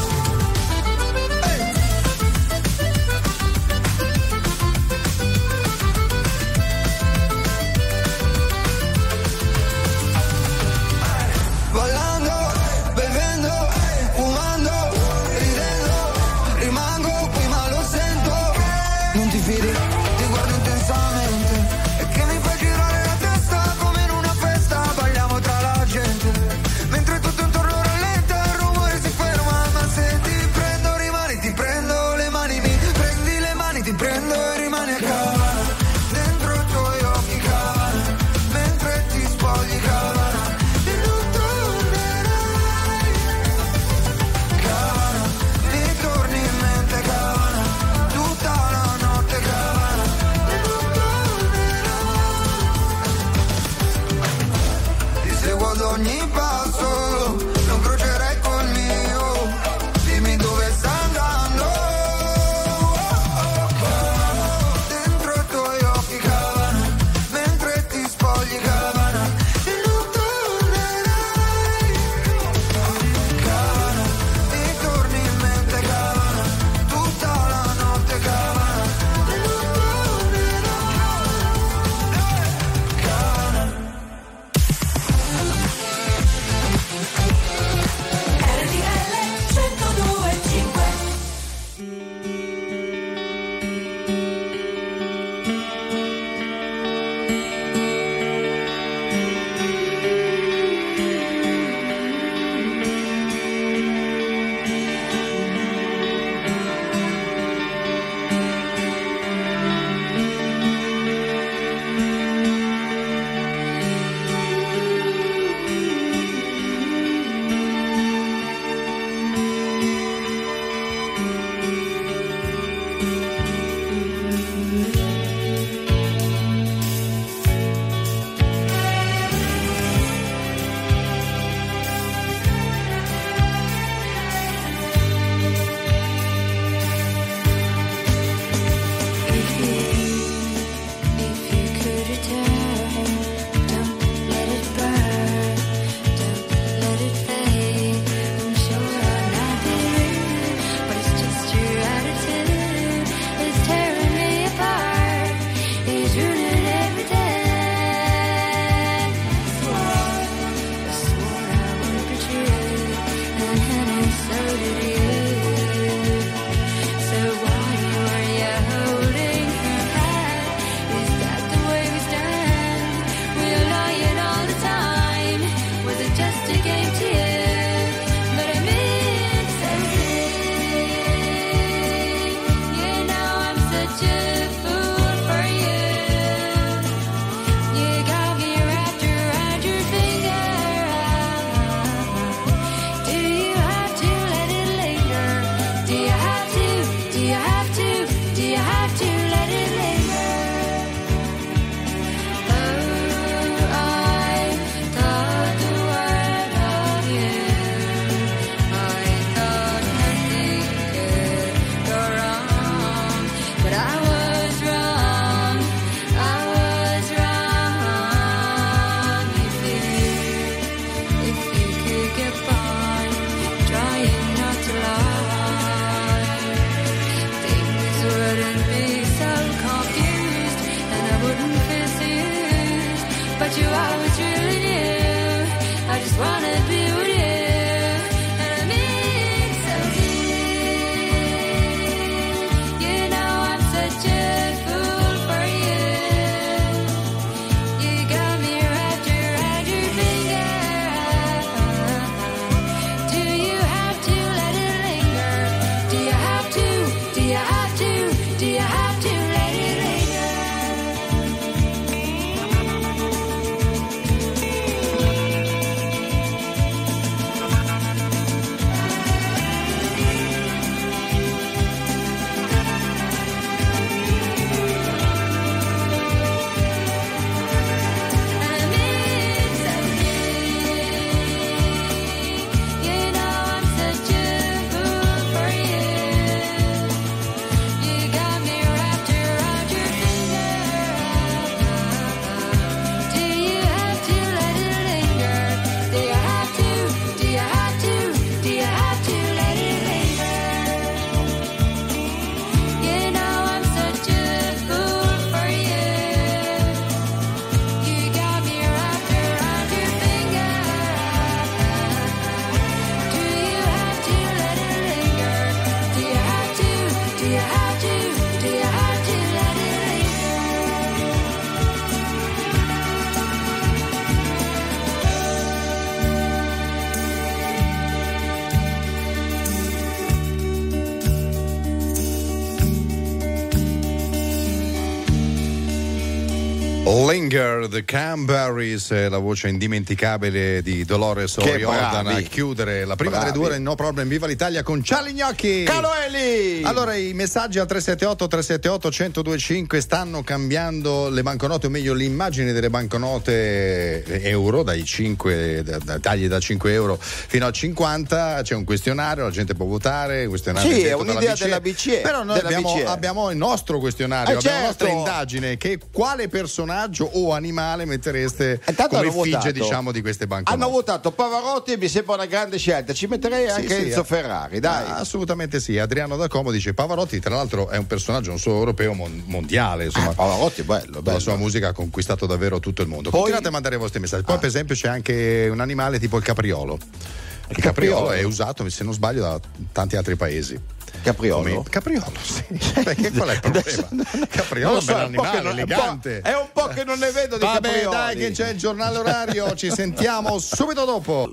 Linger, The Cranberries, la voce indimenticabile di Dolores O'Riordan a chiudere la prima bravi. delle due ore in No Problem Viva l'Italia con Charlie Gnocchi. Caro Eli! Allora, i messaggi al tre sette otto tre sette otto uno zero due cinque stanno cambiando le banconote, o meglio l'immagine delle banconote euro, dai cinque, da, da, tagli da cinque euro fino a cinquanta. C'è un questionario, la gente può votare, questionario sì, è detto un'idea dalla B C E. della B C E. Però noi della abbiamo, B C E. abbiamo il nostro questionario, Eh, abbiamo la nostra certo. indagine, che quale personaggio o animale mettereste Intanto come hanno effigie, votato. diciamo, di queste banconote? Hanno votato Pavarotti e mi sembra una grande scelta. Ci metterei Sì, anche sì, Enzo eh. Ferrari, dai. Ah, assolutamente sì. Adriano da Como dice Pavarotti, tra l'altro, è un personaggio non solo europeo, mon- mondiale. Insomma, Ah, Pavarotti è bello, bello. La sua musica ha conquistato davvero tutto il mondo. Poi- Continuate a mandare i vostri messaggi. Poi, Ah. per esempio, c'è anche un animale tipo il capriolo. Il capriolo, capriolo. è usato, se non sbaglio, da tanti altri paesi. Capriolo? Come- Capriolo, sì. Perché qual è il problema? Capriolo è Non lo un so, bel è un po' che animale, non- elegante. È un po' che non ne vedo di Vabbè, caprioli. dai, che c'è il giornale orario. Ci sentiamo subito dopo.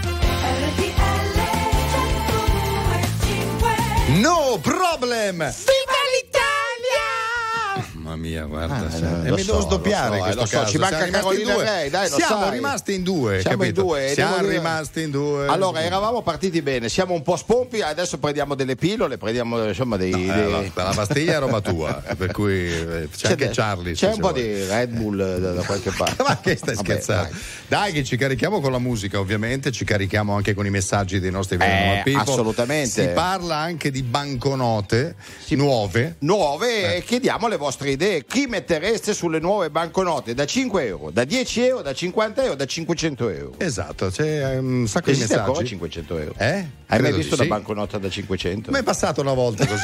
No problem! Viva l'Italia! Mamma mia, guarda, Ah, cioè, eh, e lo mi so, devo sdoppiare lo in so, questo eh, lo so, caso. ci manca Siamo rimasti in Carolina due. Rei, dai, lo Siamo sai. rimasti in due, Siamo capito? in due, Siamo devo dire- rimasti in due. Allora, eravamo partiti bene, siamo un po' spompi, adesso prendiamo delle pillole, prendiamo insomma dei. No, dei- eh, la, la pastiglia è roba tua, per cui eh, c'è, anche de- Charlie. C'è se un po' vuoi. di Red Bull eh, da, da qualche parte. Ma che stai Vabbè, scherzando? dai. Dai. che ci carichiamo con la musica, ovviamente, ci carichiamo anche con i messaggi dei nostri veri Eh, normal people. assolutamente. Si parla anche di banconote nuove. Nuove e chiediamo le vostre idee. Chi mettereste sulle nuove banconote da cinque euro, da dieci euro, da cinquanta euro, da cinquecento euro? Esatto, c'è un sacco di Esiste messaggi. ancora cinquecento euro? Eh? Hai mai Credo visto di una sì. banconota da cinquecento? Mi è passato una volta così.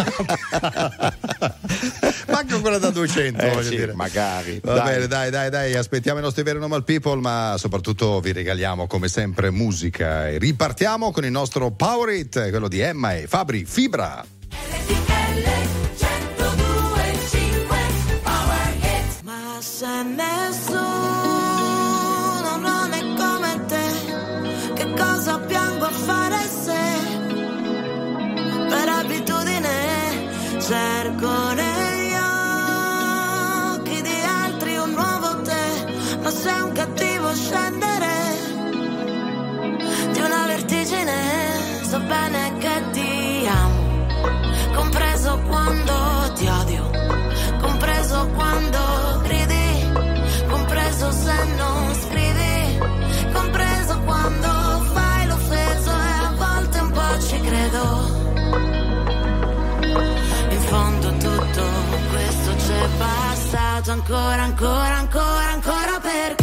Manco quella da duecento, Eh, voglio sì, dire. magari. Va Dai. bene, dai, dai, dai, aspettiamo i nostri veri normal people, ma soprattutto vi regaliamo come sempre musica e ripartiamo con il nostro Power Hit, quello di Emma e Fabri Fibra. Ma se nessuno non è come te, che cosa piango a fare se per abitudine cerco negli occhi di altri un nuovo te, ma se è un cattivo scendere di una vertigine, so bene che ti amo, compreso quando ti odio, compreso quando gridi, compreso se non scrivi, compreso quando fai l'offeso e a volte un po' ci credo. In fondo tutto questo c'è passato ancora, ancora, ancora, ancora perché?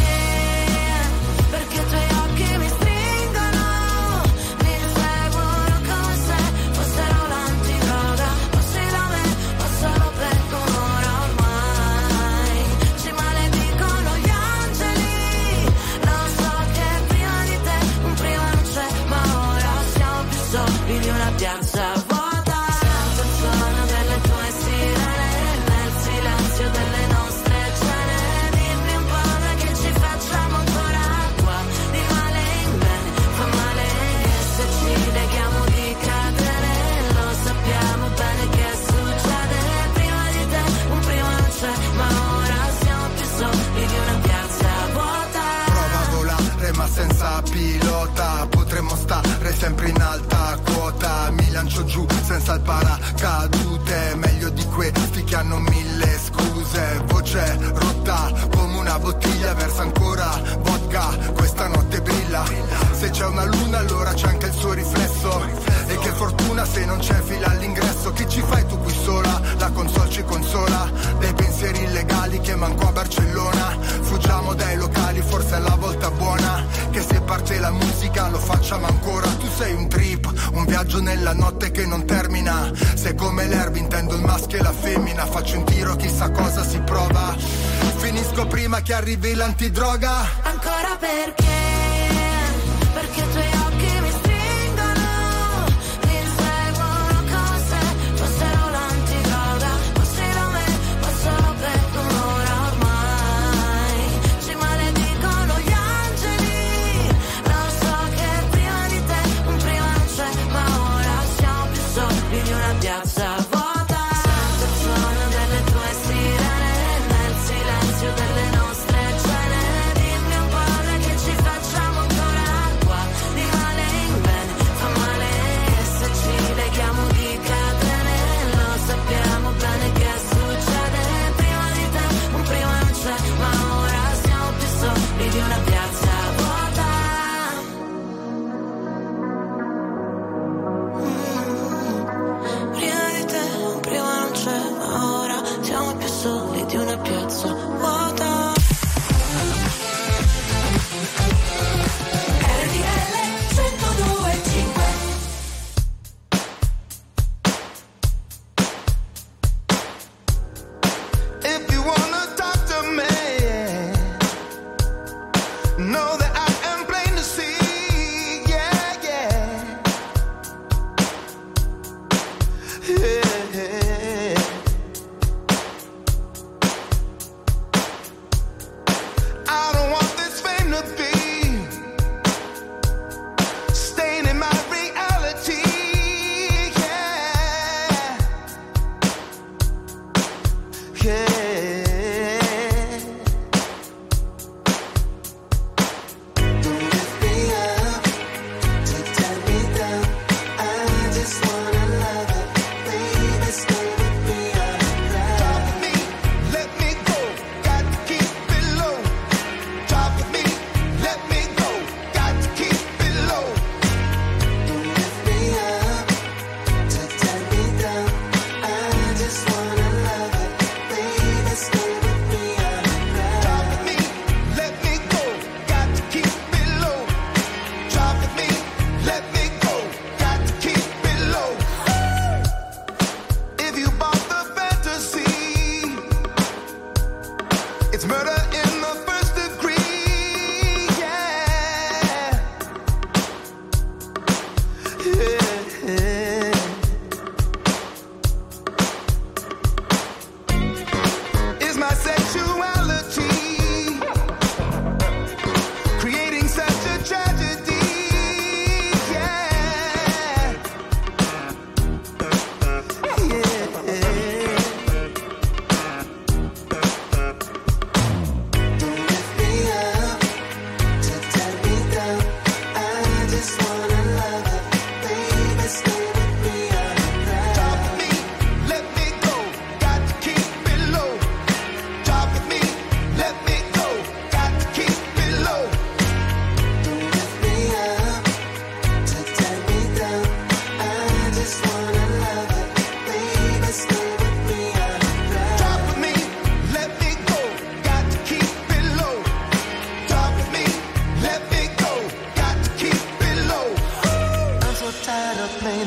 Perché i tuoi occhi mi stringono, mi inseguono come se fossero l'antidroga, fossi da me, ma solo per un'ora ormai. Ci maledicono gli angeli, lo so che prima di te un prima non c'è, ma ora siamo più soli di una piazza vuota. Sento il suono delle tue sirene nel silenzio delle nostre cene. Dimmi un po' noi che ci facciamo ancora qua, di male in bene, fa male che se ci leghiamo di catene, lo sappiamo bene che succede. Prima di te un prima non c'è, ma ora siamo più soli di una piazza vuota. Prova a volare ma senza pilota, potremmo stare sempre in alta quota. Mi lancio giù senza il paracadute, meglio di questi che hanno mille scuse. Voce rotta come una bottiglia, versa ancora vodka, questa notte brilla. Se c'è una luna allora c'è anche il suo riflesso, e che fortuna se non c'è fila all'ingresso. Che ci fai tu qui sola? La console ci consola dei pensieri illegali che manco a Barcellona. Fuggiamo dai locali, forse è la volta buona, che se parte la musica lo facciamo ancora. Tu sei un trip, un viaggio nella notte che non termina. Sei come l'erba, intendo il maschio e la femmina. Faccio un tiro, chissà cosa si prova. Finisco prima che arrivi l'antidroga. Ancora perché? Perché i tuoi occhi mi stringono, mi inseguono come se fossero l'antidroga, fossi da me, ma solo per un'ora ormai. Ci maledicono gli angeli, lo so che prima di te un prima non c'è, ma ora siamo più soli di una piazza vuota. Sento il suono delle tue sirene nel silenzio delle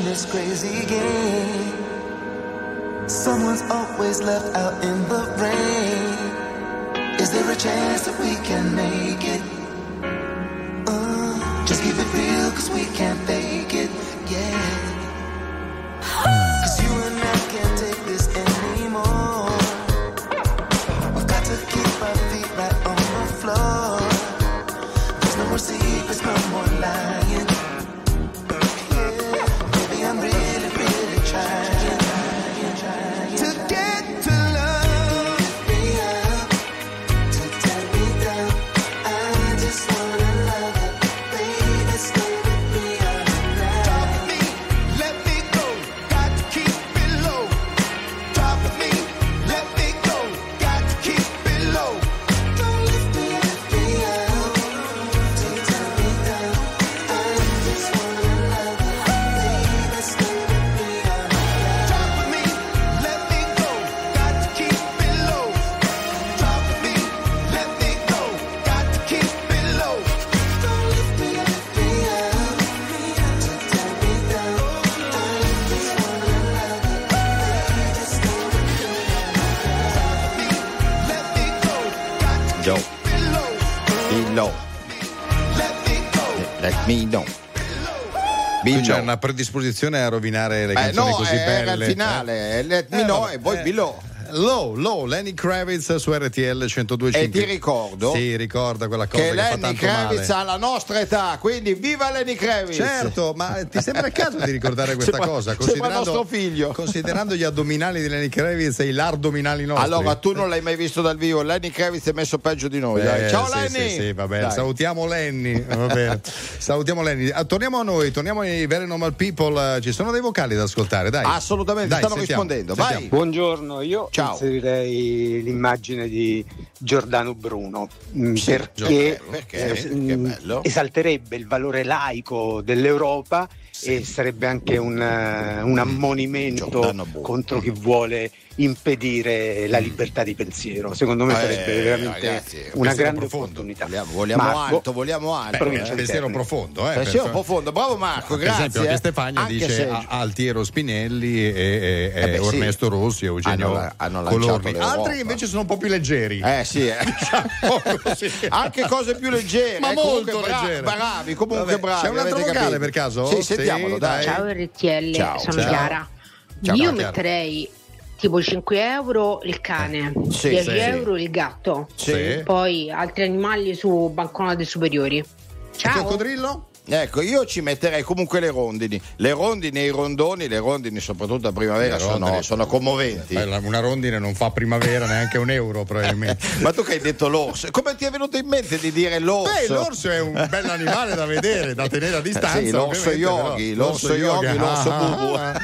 this crazy game. Someone's always left out in the rain. Is there a chance that we can make it? Uh, just keep it real, cause we can't fake it, yeah. Cause you and I can't take this anymore. We've got to keep our feet right on the floor. There's no more secrets, no more lying. Yeah, baby, I'm really, really trying. Let me know. Qui c'è una predisposizione a rovinare le canzoni eh no, così belle. Era il finale, eh? Let me eh, know vabbè, e poi eh. below. Low, Low, Lenny Kravitz su R T L centodue e cinque. E ti ricordo sì, ricorda quella cosa che, che Lenny fa tanto Kravitz male. ha la nostra età, quindi viva Lenny Kravitz. Certo, ma ti sembra il caso di ricordare questa sembra, cosa? Sembra nostro figlio. Considerando gli addominali di Lenny Kravitz e i lardominali nostri. Allora, tu non l'hai mai visto dal vivo, Lenny Kravitz è messo peggio di noi. Eh, dai. Ciao sì, Lenny! Sì, sì, va bene. Dai. Salutiamo Lenny. Va bene. Salutiamo Lenny. Ah, torniamo a noi, torniamo ai Very Normal People. Ci sono dei vocali da ascoltare, dai. Assolutamente, dai, stanno sentiamo, rispondendo. sentiamo. Vai. Buongiorno, io Ciao. inserirei l'immagine di Giordano Bruno mh, Sì, perché, Giordano, perché? eh, Che mh, bello. esalterebbe il valore laico dell'Europa e sarebbe anche un, uh, un ammonimento contro chi vuole impedire la libertà di pensiero. Secondo me Eh, sarebbe veramente ragazzi, una pensiero grande profondo. opportunità. Vogliamo, vogliamo Marco, alto, vogliamo alto. provincia Eh, di pensiero Terni. profondo, eh. Pensiero penso- profondo, bravo Marco, Per grazie. esempio, anche Stefania Anche dice Sergio. a- Altiero Spinelli e, e- Eh beh, e sì. Ernesto Rossi e Eugenio Hanno- hanno lanciato Colorni. l'Europa. Altri invece sono un po' più leggeri. Eh sì, eh. Così. Anche cose più leggere, Ma eh, comunque molto bra- leggere. bravi, comunque Vabbè, bravi. c'è un altro avete vocale capito? per caso? Sì, sentiamolo, Sì, dai. dai. Ciao R T L, Ciao. sono Ciao. Chiara. Ciao, Io Chiara. metterei tipo cinque euro il cane, Sì, dieci sì. euro il gatto, Sì. poi altri animali su banconate superiori. Il Ciao. coccodrillo? Ecco, io ci metterei comunque le rondini. Le rondini e i rondoni, le rondini soprattutto a primavera Le sono, rondini. sono commoventi. Eh, la- Una rondine non fa primavera neanche un euro probabilmente. Ma tu che hai detto l'orso, come ti è venuto in mente di dire l'orso? Beh, l'orso è un bell'animale da vedere, da tenere a distanza. Eh sì, l'orso ovviamente, yogi, però. l'orso yogi, l'orso Ah, bubu. ah,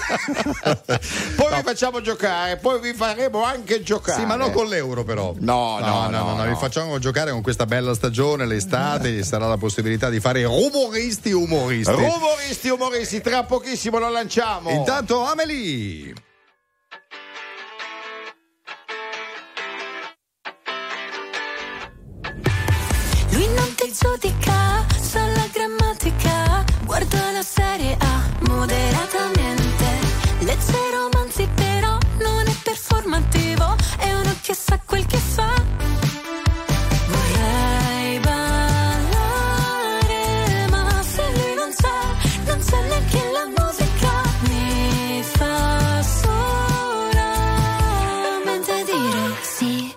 Poi vi facciamo giocare, poi vi faremo anche giocare. Sì, ma non con l'euro però. No, no, no, no. Vi facciamo giocare con questa bella stagione, l'estate, ci sarà la possibilità di fare umoristi umoristi. Rumoristi, umoristi, tra pochissimo lo lanciamo. Intanto Amelie. Lui non ti giudica, sa la grammatica, guarda la serie A moderatamente. Legge romanzi però non è performativo, è uno che sa quel che fa. Vorrei ballare, ma se lui non c'è, non c'è neanche la musica. Mi fa solamente dire sì.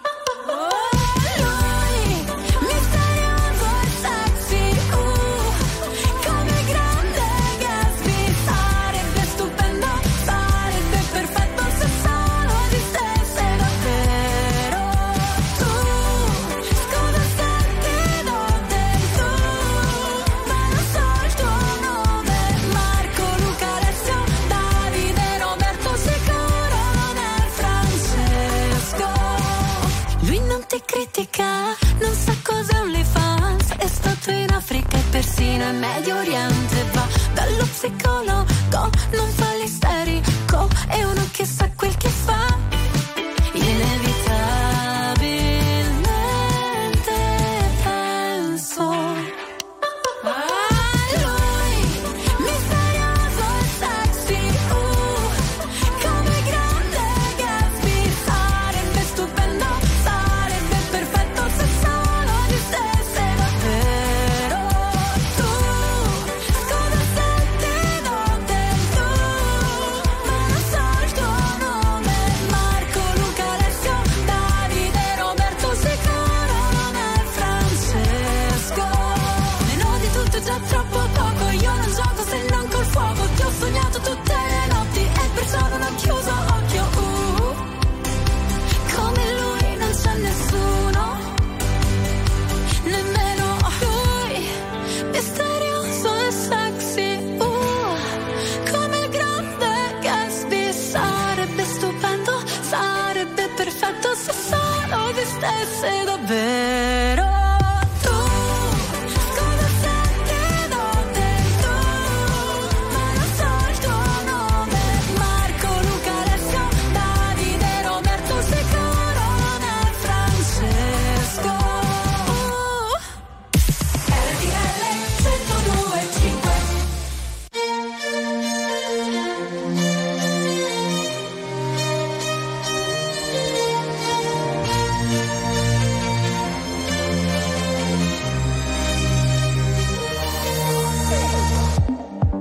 Lui, misterioso e sexy, uh, come grande Gatsby. Sarebbe stupendo, sarebbe perfetto se solo esistesse davvero. Tu, scusa se ti do del tu, ma non so il tuo nome. Marco, Luca, Alessio, Davide, Roberto, sicuro non è Francesco. Lui non ti critica, non sa cos'è OnlyFans, è stato in Africa e persino in Medio Oriente. Va dallo psicologo, non fa l'isterico, è uno che sa quel che fa. Inevitabilmente penso a lui, misterioso e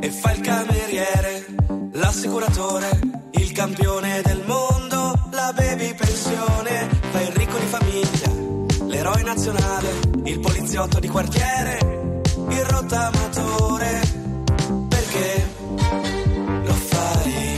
e fai il cameriere, l'assicuratore, il campione del mondo, la baby pensione, fai il ricco di famiglia, l'eroe nazionale, il poliziotto di quartiere, il rottamatore, perché lo fai?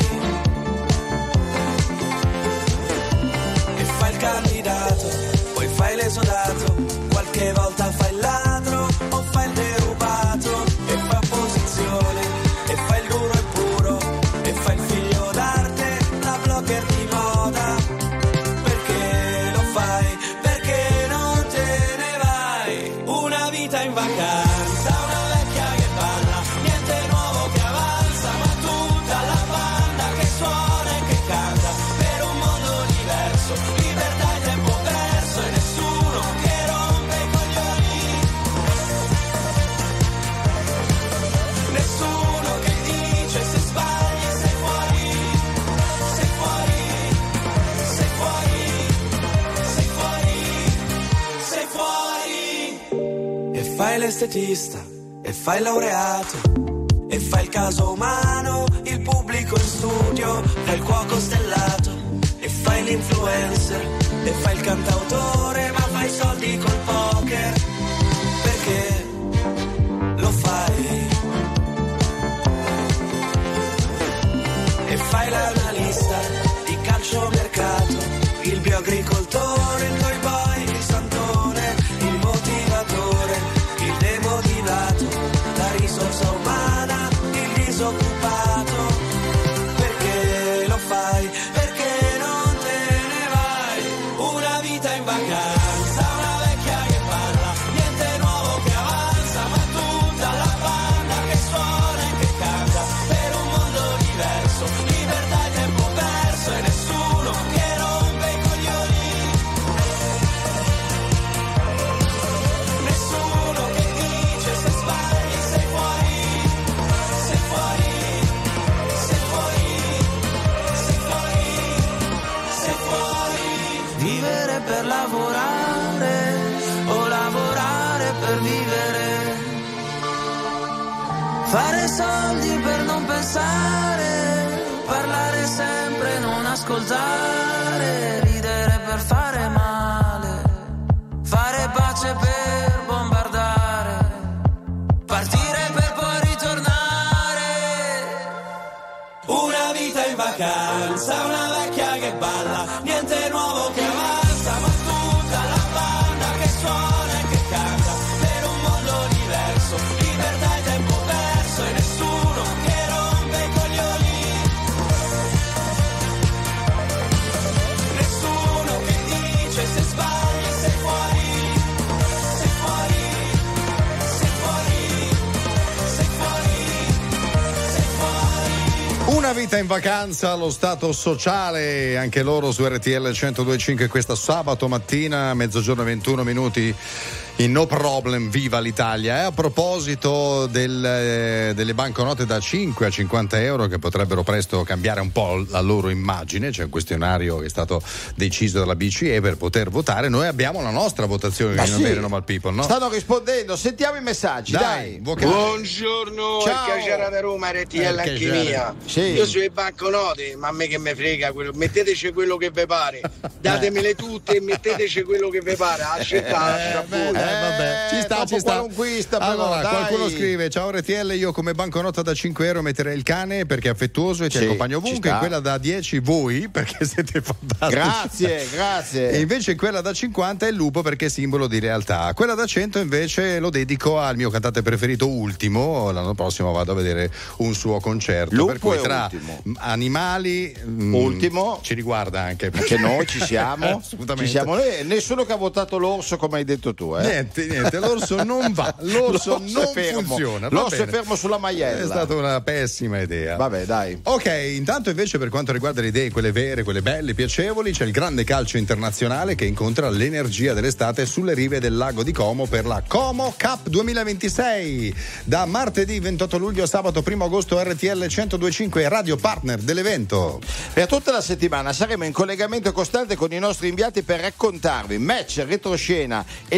E fai il candidato, poi fai l'esodato, qualche volta fai il ladro o fai il derubato, e fai opposizione, e fai il duro e puro, e fai il figlio d'arte, la blogger di moda, perché lo fai? Perché non te ne vai? Una vita in vacanza, una vecchia che balla, niente nuovo che avanza, ma tutta la banda che suona e che canta, per un mondo diverso, libertà e tempo perso, e nessuno che rompe i coglioni, nessuno che dice se sbagli sei fuori, sei fuori, sei fuori, sei fuori, sei fuori. E fai l'estetista, e fai il laureato, e fai il caso umano, il pubblico in studio, fai il cuoco stellato, e fai l'influencer, e fai il cantautore, ma fai soldi col poker, perché lo fai? E fai l'analista di calciomercato, il bioagricoltore, il cowboy, il santone, il motivatore, il demotivato, la risorsa umana, il disoccupato, perché lo fai? Perché non te ne vai? Una vita in vacanza, una vecchia che parla, niente nuovo che avanza, ma tutta la banda che suona e che canta, per un mondo diverso, libertà e tempo perso, e nessuno che rompe i coglioni, nessuno che dice se sbagli sei fuori, sei fuori, sei fuori, sei fuori, sei fuori. Vivere per lavorare o lavorare per vivere, fare soldi per non pensare, parlare sempre, non ascoltare, ridere per fare male, fare pace per bombardare, partire per poi ritornare. Una vita in vacanza, una vecchia che balla, niente nuovo che avanza, ma tutta la banda che suona e che canta, per un mondo diverso, libertà e tempo perso, e nessuno che rompe i coglioni, nessuno che dice se sbagli sei fuori, sei fuori, sei fuori, sei fuori, sei fuori. Una vita in vacanza, lo stato sociale, anche loro su R T L centodue e cinque questa sabato mattina, mezzogiorno e ventuno minuti. In No Problem, viva l'Italia. E a proposito del, eh, delle banconote da cinque a cinquanta euro che potrebbero presto cambiare un po' la loro immagine, c'è un questionario che è stato deciso dalla B C E per poter votare, noi abbiamo la nostra votazione, Ma che sì, non bene Normal People, no? stanno rispondendo, sentiamo i messaggi, dai, dai. Buongiorno, ciao. il Cacciara da Roma, R T L Eh, anche Cacciara. mia. Sì. Io sulle banconote, ma a me che me frega quello, metteteci quello che vi pare, datemele tutte e metteteci quello che vi pare, a scelta, Eh, beh, eh, vabbè, ci sta, ci sta. qualunquista, però, Allora, dai. qualcuno scrive: ciao R T L, io come banconota da cinque euro metterei il cane perché è affettuoso e ti Sì, accompagna ci ovunque. sta. In quella da dieci voi perché siete fantastici. Grazie, grazie. E invece quella da cinquanta è il lupo perché è simbolo di realtà. Quella da cento invece lo dedico al mio cantante preferito Ultimo. L'anno prossimo vado a vedere un suo concerto. Lupo per cui e tra Ultimo. animali mm, Ultimo ci riguarda anche. Perché noi ci siamo, Assolutamente. ci siamo noi, nessuno che ha votato l'orso come hai detto tu, eh? Niente, niente, l'orso non va, l'orso, L'orso non è fermo. funziona. Va L'orso è bene. fermo sulla maiella. È stata una pessima idea. Vabbè, dai. Ok, intanto invece per quanto riguarda le idee, quelle vere, quelle belle, piacevoli, c'è il grande calcio internazionale che incontra l'energia dell'estate sulle rive del lago di Como per la Como Cup duemilaventisei. Da martedì ventotto luglio a sabato primo agosto R T L centodue e cinque, radio partner dell'evento. Per tutta la settimana saremo in collegamento costante con i nostri inviati per raccontarvi match, retroscena e l'atmosfera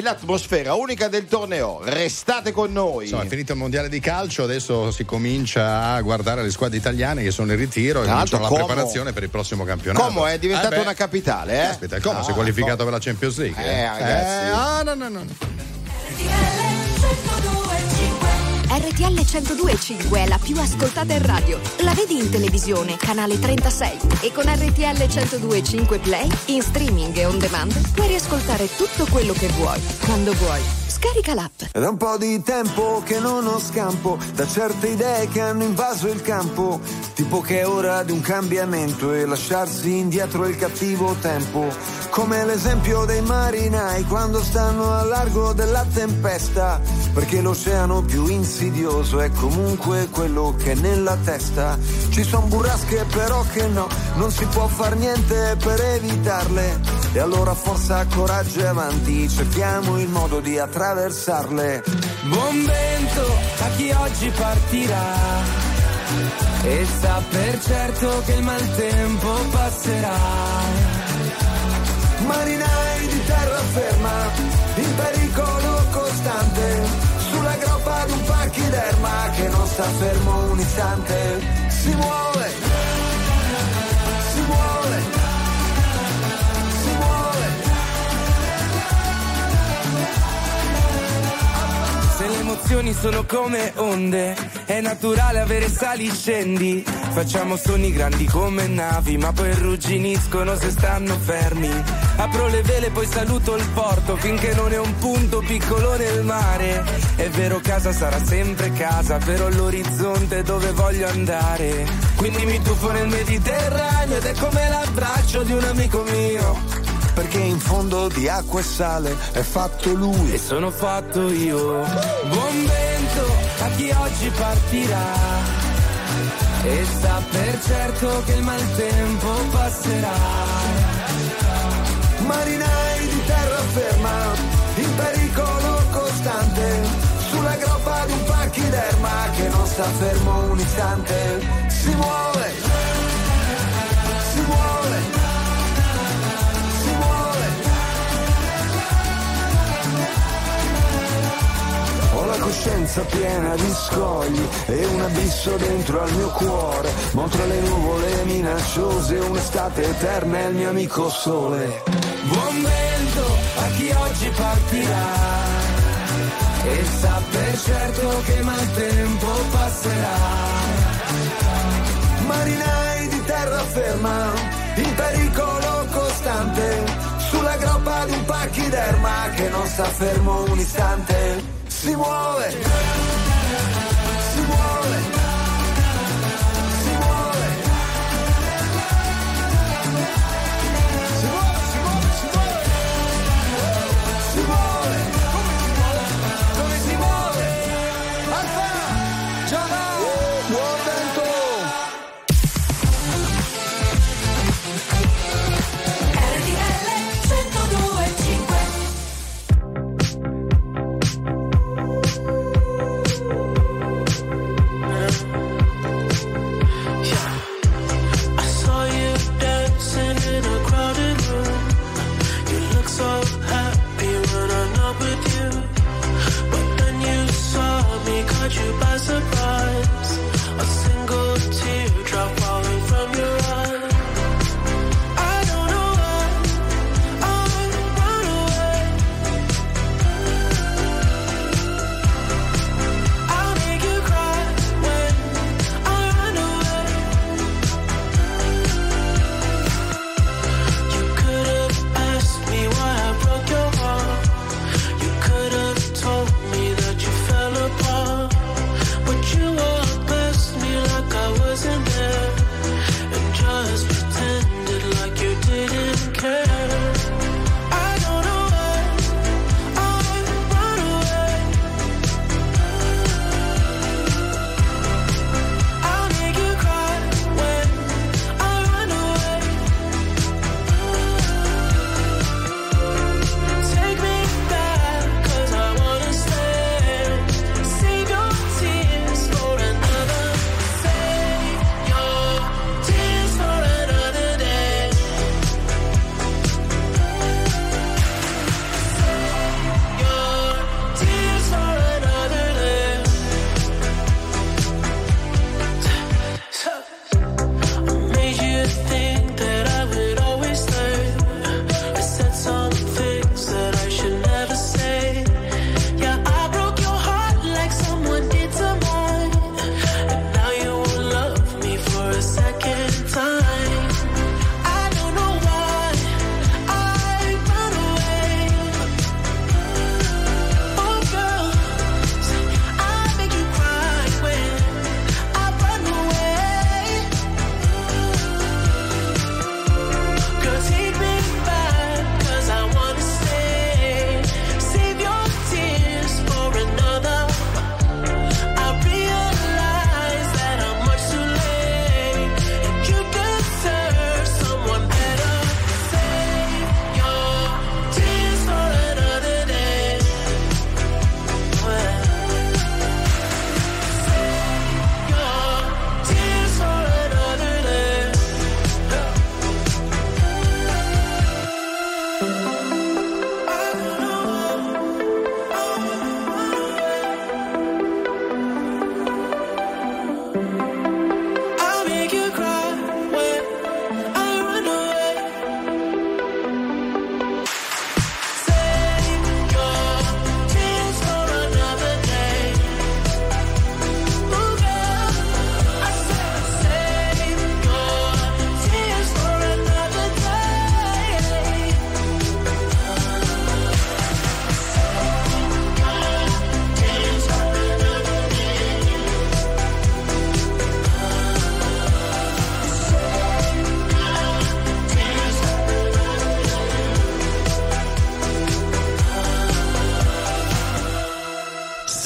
atmosfera unica del torneo. Restate con noi. Insomma, è finito il mondiale di calcio, adesso si comincia a guardare le squadre italiane che sono in ritiro e cominciano la Como- preparazione per il prossimo campionato. Como è diventata Eh beh. una capitale, eh? Aspetta, il Como Ah, si è qualificato Como. per la Champions League. Eh, ragazzi. Eh, ah, no, no, no. R T L centodue e cinque è la più ascoltata in radio. La vedi in televisione, canale trentasei. E con R T L centodue e cinque Play, in streaming e on demand, puoi riascoltare tutto quello che vuoi, quando vuoi. Scarica l'app. È da un po' di tempo che non ho scampo da certe idee che hanno invaso il campo, tipo che è ora di un cambiamento e lasciarsi indietro il cattivo tempo, come l'esempio dei marinai quando stanno a largo della tempesta, perché l'oceano più insidioso è comunque quello che è nella testa. Ci son burrasche però che no, non si può far niente per evitarle, e allora forza, coraggio e avanti, cerchiamo il modo di attraversarle. Buon vento a chi oggi partirà e sa per certo che il maltempo passerà. Marinai di terraferma, in pericolo costante, sulla groppa di un pachiderma che non sta fermo un istante. Si muove, si muove, si muove. Se le emozioni sono come onde, è naturale avere sali e scendi. Facciamo sogni grandi come navi, ma poi rugginiscono se stanno fermi. Apro le vele, poi saluto il porto, finché non è un punto piccolo nel mare. È vero, casa sarà sempre casa, però l'orizzonte è dove voglio andare. Quindi mi tuffo nel Mediterraneo ed è come l'abbraccio di un amico mio, perché in fondo di acqua e sale è fatto lui e sono fatto io. Buon vento a chi oggi partirà e sa per certo che il maltempo passerà. Marinai di terraferma, in pericolo costante, sulla groppa di un pachiderma che non sta fermo un istante. Si muove, si muove. Ho la coscienza piena di scogli e un abisso dentro al mio cuore, ma tra le nuvole minacciose un'estate eterna è il mio amico sole. Buon vento a chi oggi partirà e sa per certo che il maltempo passerà. Marinai di terraferma, in pericolo costante, sulla groppa di un pachiderma che non sta fermo un istante. Si muove, si muove, si muove, si muove, si muove, si muove, si muove, come si muove, dove si muove, Alfa, già va, buon vento. R T L centodue e cinque. You by surprise, a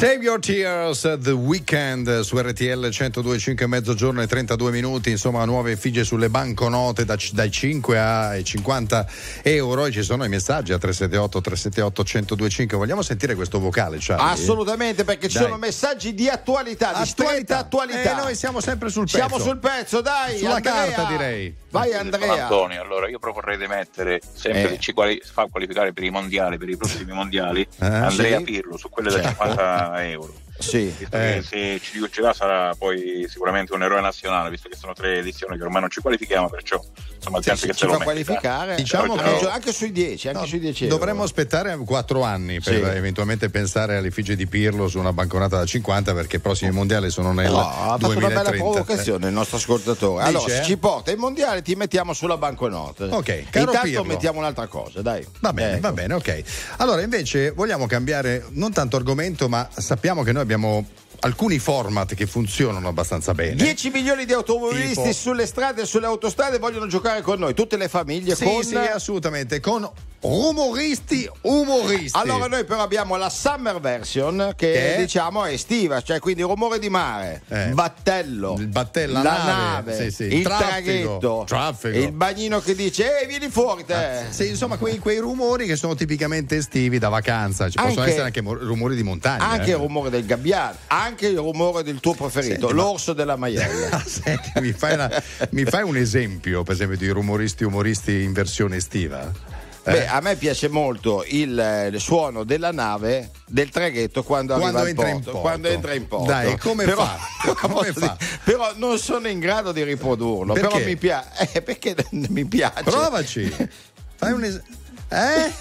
Save Your Tears, The Weeknd su R T L centodue e cinque, mezzogiorno e trentadue minuti. Insomma, nuove effigie sulle banconote da, dai cinque ai cinquanta euro. E ci sono i messaggi a tre sette otto tre sette otto uno zero due cinque. Vogliamo sentire questo vocale, Charlie? Assolutamente, perché ci Dai. sono messaggi di attualità, di stretta attualità. E noi siamo sempre sul pezzo. Siamo sul pezzo, dai. Sulla Andrea. carta, direi. Vai, Sono Andrea. Antonio, allora io proporrei di mettere sempre Eh. che ci quali- fa qualificare per i mondiali, per i prossimi mondiali, Eh, Andrea sì. Pirlo su quelle da Certo. cinquanta euro. Sì. Visto che se ci riuscirà sarà poi sicuramente un eroe nazionale, visto che sono tre edizioni che ormai non ci qualifichiamo, perciò insomma il Sì, tempo sì, che ci se lo fa merita. qualificare. Diciamo Anche- che- anche sui dieci, anche No, sui dieci euro. Dovremmo aspettare quattro anni per Sì. eventualmente pensare all'effigie di Pirlo su una banconata da cinquanta, perché i prossimi mondiali sono nel No, ha fatto una duemilatrenta. bella provocazione il nostro ascoltatore. Dice, Allora, eh? se ci porta il mondiale, ti mettiamo sulla banconota. Ok, caro Intanto Pirlo. mettiamo un'altra cosa, dai. Va bene, Ecco. va bene, ok. Allora, invece, vogliamo cambiare non tanto argomento, ma sappiamo che noi abbiamo alcuni format che funzionano abbastanza bene. dieci milioni di automobilisti Tipo- sulle strade e sulle autostrade vogliono giocare con noi, tutte le famiglie Sì, con sì, assolutamente, con rumoristi umoristi. Allora noi però abbiamo la summer version che, Che è? diciamo è estiva, cioè quindi rumore di mare, Eh. battello, Il battello, la la nave, nave, sì, sì, il traffico, traghetto, traffico. il bagnino che dice "Ehi, vieni fuori te". Sì, insomma, quei, quei rumori che sono tipicamente estivi da vacanza. Ci possono Anche- essere anche mo- rumori di montagna. Anche eh. il rumore del gabbiano, anche il rumore del tuo preferito, Senti, ma- l'orso della maiella. Senti, mi, fai una- mi fai un esempio, per esempio, di rumoristi umoristi in versione estiva? Eh? Beh, a me piace molto il, eh, il suono della nave, del traghetto quando, Quando arriva entra al in porto, porto. quando entra in porto. Dai, come però, fa? Come fa? però non sono in grado di riprodurlo. Perché? Però mi piace. Eh, perché mi piace. Provaci. Fai un esempio. Eh?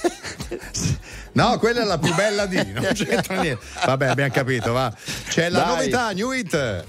No, quella è la più bella di, non c'entra niente. Vabbè, abbiamo capito, va. C'è la Dai. novità, New Hit.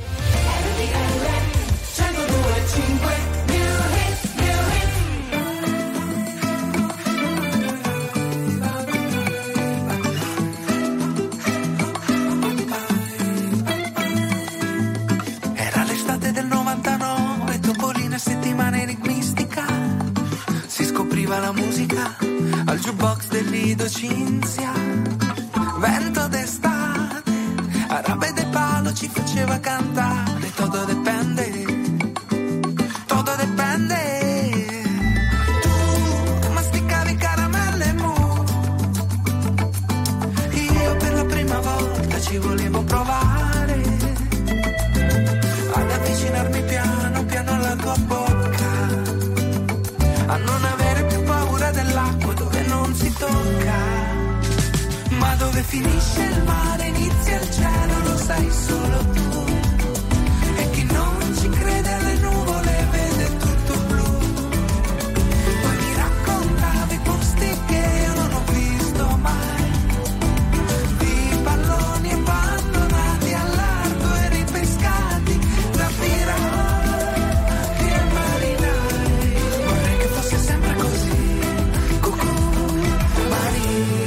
Era l'estate del novantanove, Topolino e settimana enigmistica. Si scopriva la musica al jukebox del Lido Cinzia. Vento d'estate, Arabe de Palo ci faceva cantare. Todo depende, todo depende. Tu masticavi caramelle mu. Io per la prima volta ci volevo provare ad avvicinarmi piano piano alla tua bocca, a non avere più paura dell'acqua dove non si tocca. Ma dove finisce il mare inizia il cielo, lo sai solo tu. E chi non ci crede alle nuvole vede tutto blu. Poi mi raccontavi posti che io non ho visto mai, di palloni abbandonati al largo e ripescati da pirati e marinai. Vorrei che fosse sempre così, cucù, marini.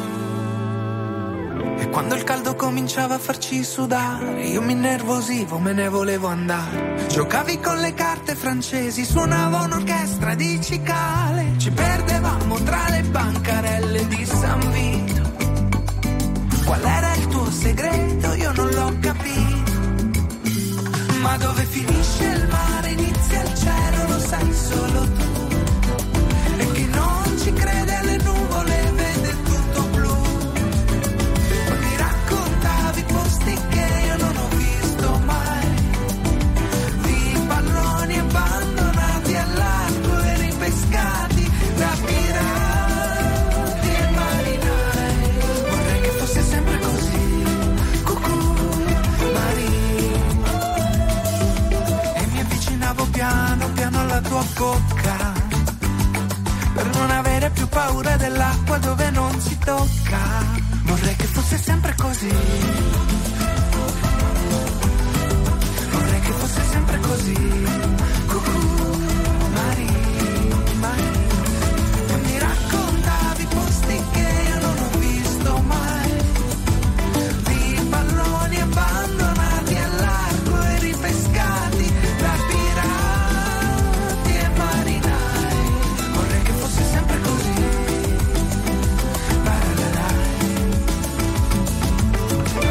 E quando il caldo cominciava a farci sudare, io mi innervosivo, me ne volevo andare. Giocavi con le carte francesi, suonava un'orchestra di cicale. Ci perdevamo tra le bancarelle di San Vito. Qual era il tuo segreto? Io non l'ho capito. Ma dove finisce il mare inizia il cielo, lo sai solo tu. E chi non ci crede alle nuvole vede tutto blu. Poi mi raccontavi posti che io non ho visto mai, di palloni abbandonati al largo e ripescati da pirati e marinai. Vorrei che fosse sempre così, cucù, marini. E mi avvicinavo piano piano alla tua bocca, per non avere più paura dell'acqua dove non si tocca. Vorrei che fosse sempre così. Vorrei che fosse sempre così. Cucù, marini, marini. E mi raccontavi posti che io non ho visto mai, di palloni abbandonati al largo e ripescati da pirati e marinai. Vorrei che fosse sempre così. Ba-da-da-da.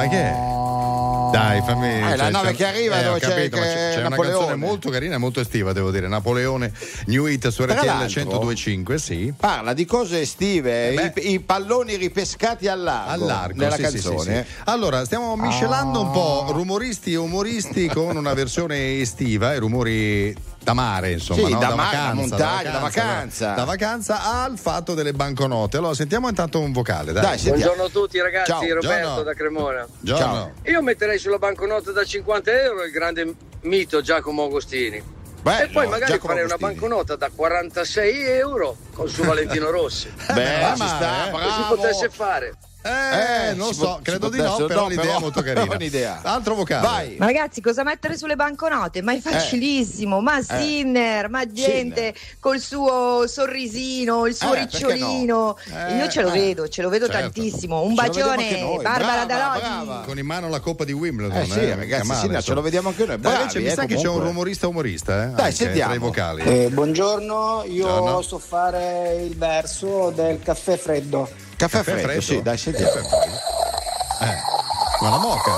Ma che è? Dai, fammi. Eh, cioè, la nave c'è- che arriva eh, dove ho c'è, capito, ma che- c'è, c'è una Napoleone. canzone molto carina e molto estiva, devo dire. Napoleone, New Hit su R Tra T L l'altro, centodue e cinque, sì. Parla di cose estive, Eh i, i palloni ripescati al largo, Al largo, nella sì, sì, canzone. sì, sì. Allora, stiamo miscelando un po' rumoristi e umoristi con una versione estiva, i rumori da mare, insomma, Sì, no? da da, mare, da vacanza, montagna, da vacanza. da vacanza al fatto delle banconote. Allora, sentiamo intanto un vocale, dai. Buongiorno a tutti ragazzi, Ciao. Roberto Buongiorno. da Cremona. Buongiorno. Io metterei sulla banconota da cinquanta euro il grande mito Giacomo Agostini. Bello, e poi magari Giacomo farei una Agostini. banconota da quarantasei euro con su Valentino Rossi. Beh, Eh, ci sta, eh, bravo. se si potesse fare. Eh, non si so, pot- credo si di no, potesse- però no, l'idea però- è molto carina. è un'idea. Altro vocale. Vai. Ma ragazzi, cosa mettere sulle banconote? Ma è facilissimo, ma Sinner, ma gente col suo sorrisino, il suo Eh, perché ricciolino. no? Io ce lo Eh, vedo, ce lo vedo certo. tantissimo. Un Ce lo vediamo anche bacione, noi. Barbara Brava, Daloggi. Con in mano la coppa di Wimbledon. Eh sì, ragazzi, Chiamare, sì, no, ce insomma. lo vediamo anche noi. Dai, Bravi, invece mi eh, sa che c'è un comunque. rumorista umorista, eh? Dai, anche sentiamo. tra i vocali. Eh, buongiorno, io Buongiorno. so fare il verso del caffè freddo. Caffè, Caffè freddo, freddo? sì, dai, sentiamo. Eh, ma la moca.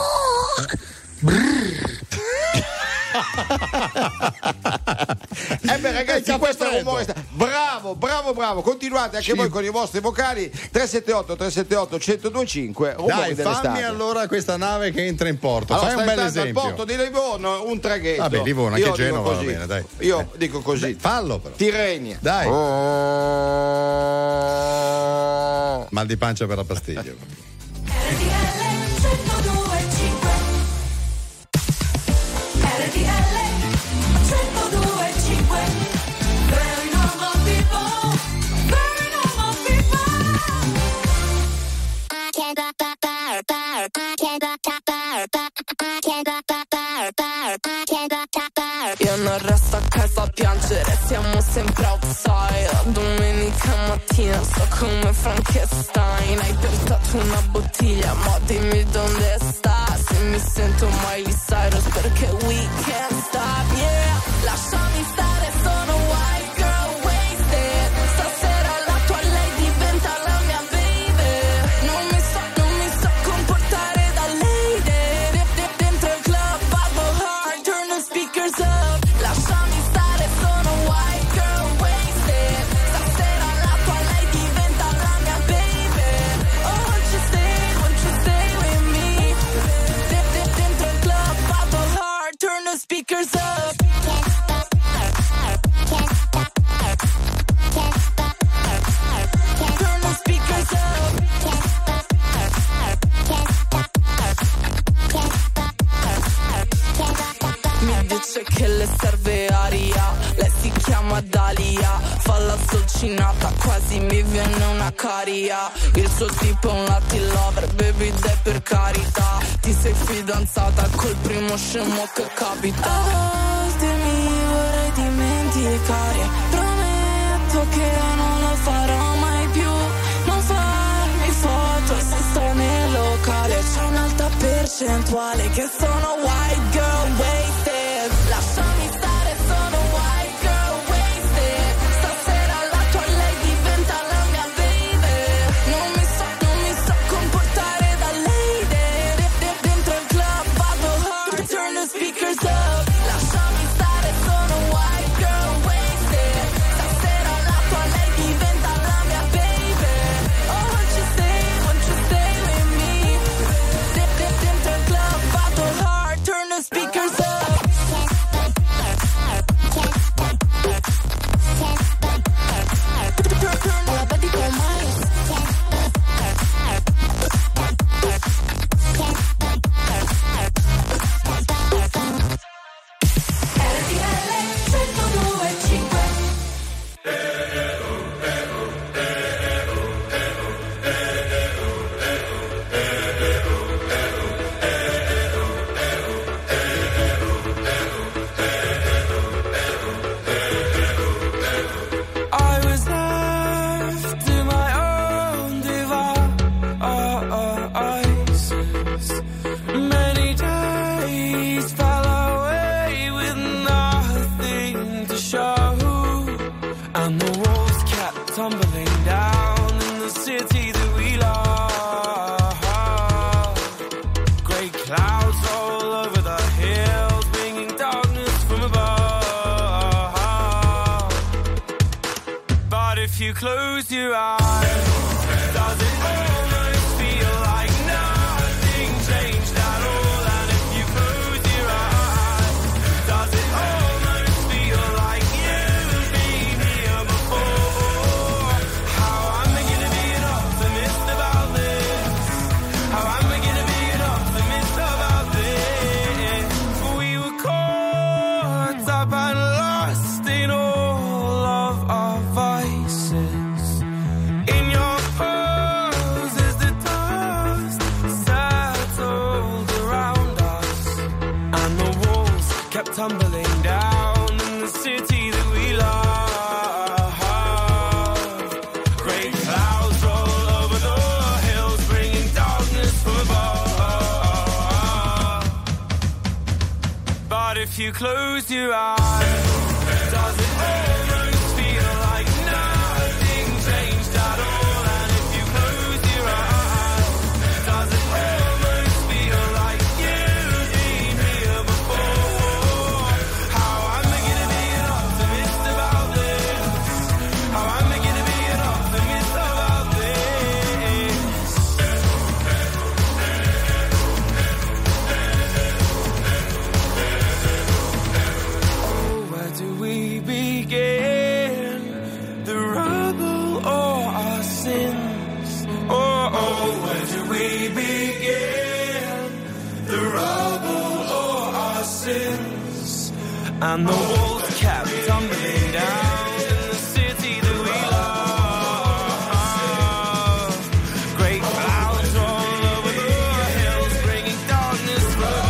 Eh beh ragazzi, caffè questo è un freddo. umorista. Bravo, bravo, bravo. Continuate anche Sì. voi con i vostri vocali. tre sette otto tre sette otto uno zero due cinque. Dai, fammi allora questa nave che entra in porto. Allora, Fai un sta bel entrando al esempio. porto di Livorno un traghetto. Vabbè, Livorno, anche Io dico Genova va così. bene, dai. Io dico così. Fallo però. Tirrenia. Dai. Mal di pancia per la pastiglia. Io non resto a casa a piangere, siamo sempre outside. Domenica mattina sto come Frankenstein. Hai portato una bottiglia, ma dimmi dove sta. Se mi sento Miley Cyrus perché we can't stop, yeah. Lasciami stare, sono white girl wasted. Stasera la tua lei diventa la mia baby. Non mi so, non mi so comportare da lady. De- de- Dentro il club vado hard, turn the speakers up. Lasciami stare, sono white girl wasted. Stasera la tua lei diventa la mia baby. Oh, won't you stay, won't you stay with me? De- de- Dentro il club vado hard, turn the speakers up. Turn the speakers up. Mi dice che le serve aria, lei si chiama Dalia, fa la solcinata, quasi mi viene una caria. Il suo tipo è un Latin lover, baby dai per carità. Ti sei fidanzata col primo scemo che capita. A volte mi vorrei dimenticare, prometto che non lo farò mai più. Non farmi foto se sto nel locale, c'è un'alta percentuale che sono white girl wasted. Lasciami stare, sono white girl wasted. Stasera la tua lei diventa la mia baby. Non mi so, non mi so comportare da lady. De- de- Dentro il club vado hard, turn the speakers up. Lasciami stare, sono white girl wasted. Stasera la tua lei diventa la mia baby. Oh, won't you stay, won't you stay with me? De- de- Dentro il club vado hard, turn the speakers up. La vedi com'è? I was left to my own devices. Many days fell away with nothing to show, and the walls kept tumbling down in the city that we love. if you close your eyes, does it almost feel like nothing changed at all? And if you close your eyes, does it almost feel like you've been here before? How am I gonna be an optimist about this? How am I gonna be an optimist about this? We were caught up and lost in all of our vices. In your pose as the dust settled around us, and the walls kept tumbling down in the city that we love. Great clouds roll over the hills, bringing darkness from above. But if you close your eyes, does it almost feel like nothing changed at all? And if you close your eyes, does it almost feel like you've been here before? How am I gonna be an optimist about this? How am I gonna be an optimist about this? Oh, where do we begin? The rubble or our sins? Oh, oh, where do we begin? The rubble or our sins? And the walls kept tumbling down in the city that we love. Great clouds roll over the hills, bringing darkness from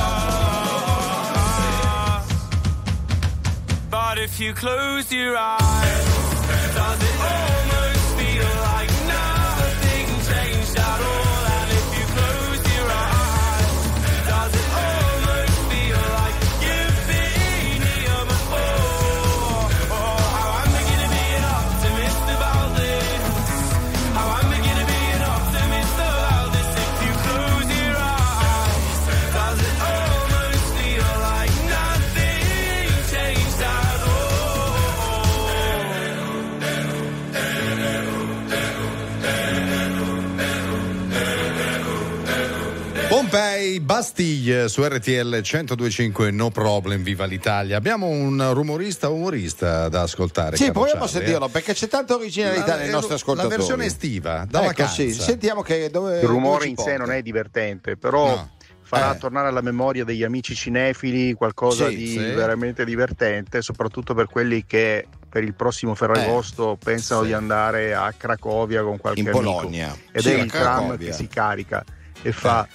us. But if you close your eyes, does it almost feel like nothing changed at all? And if you close your eyes, does it almost feel like you've been here before? Oh, how am I gonna be an optimist about this? How am I gonna be an optimist about this? If you close your eyes, does it almost feel like nothing changed at all? Pompei, Bastille su R T L centodue e cinque, no problem, viva l'Italia. Abbiamo un rumorista umorista da ascoltare. Sì, caro proviamo a Charlie, sentirlo eh? perché c'è tanta originalità La- nei nostri ascoltatori. La versione estiva, da ecco, vacanza. sì, sentiamo che dove Il rumore dove ci in sé porta. non è divertente, però No. farà Eh. tornare alla memoria degli amici cinefili qualcosa Sì, di sì. veramente divertente, soprattutto per quelli che per il prossimo Ferragosto pensano sì. di andare a Cracovia con qualche In amico. Polonia. Ed Sì, è a il tram Cracovia. che si carica e fa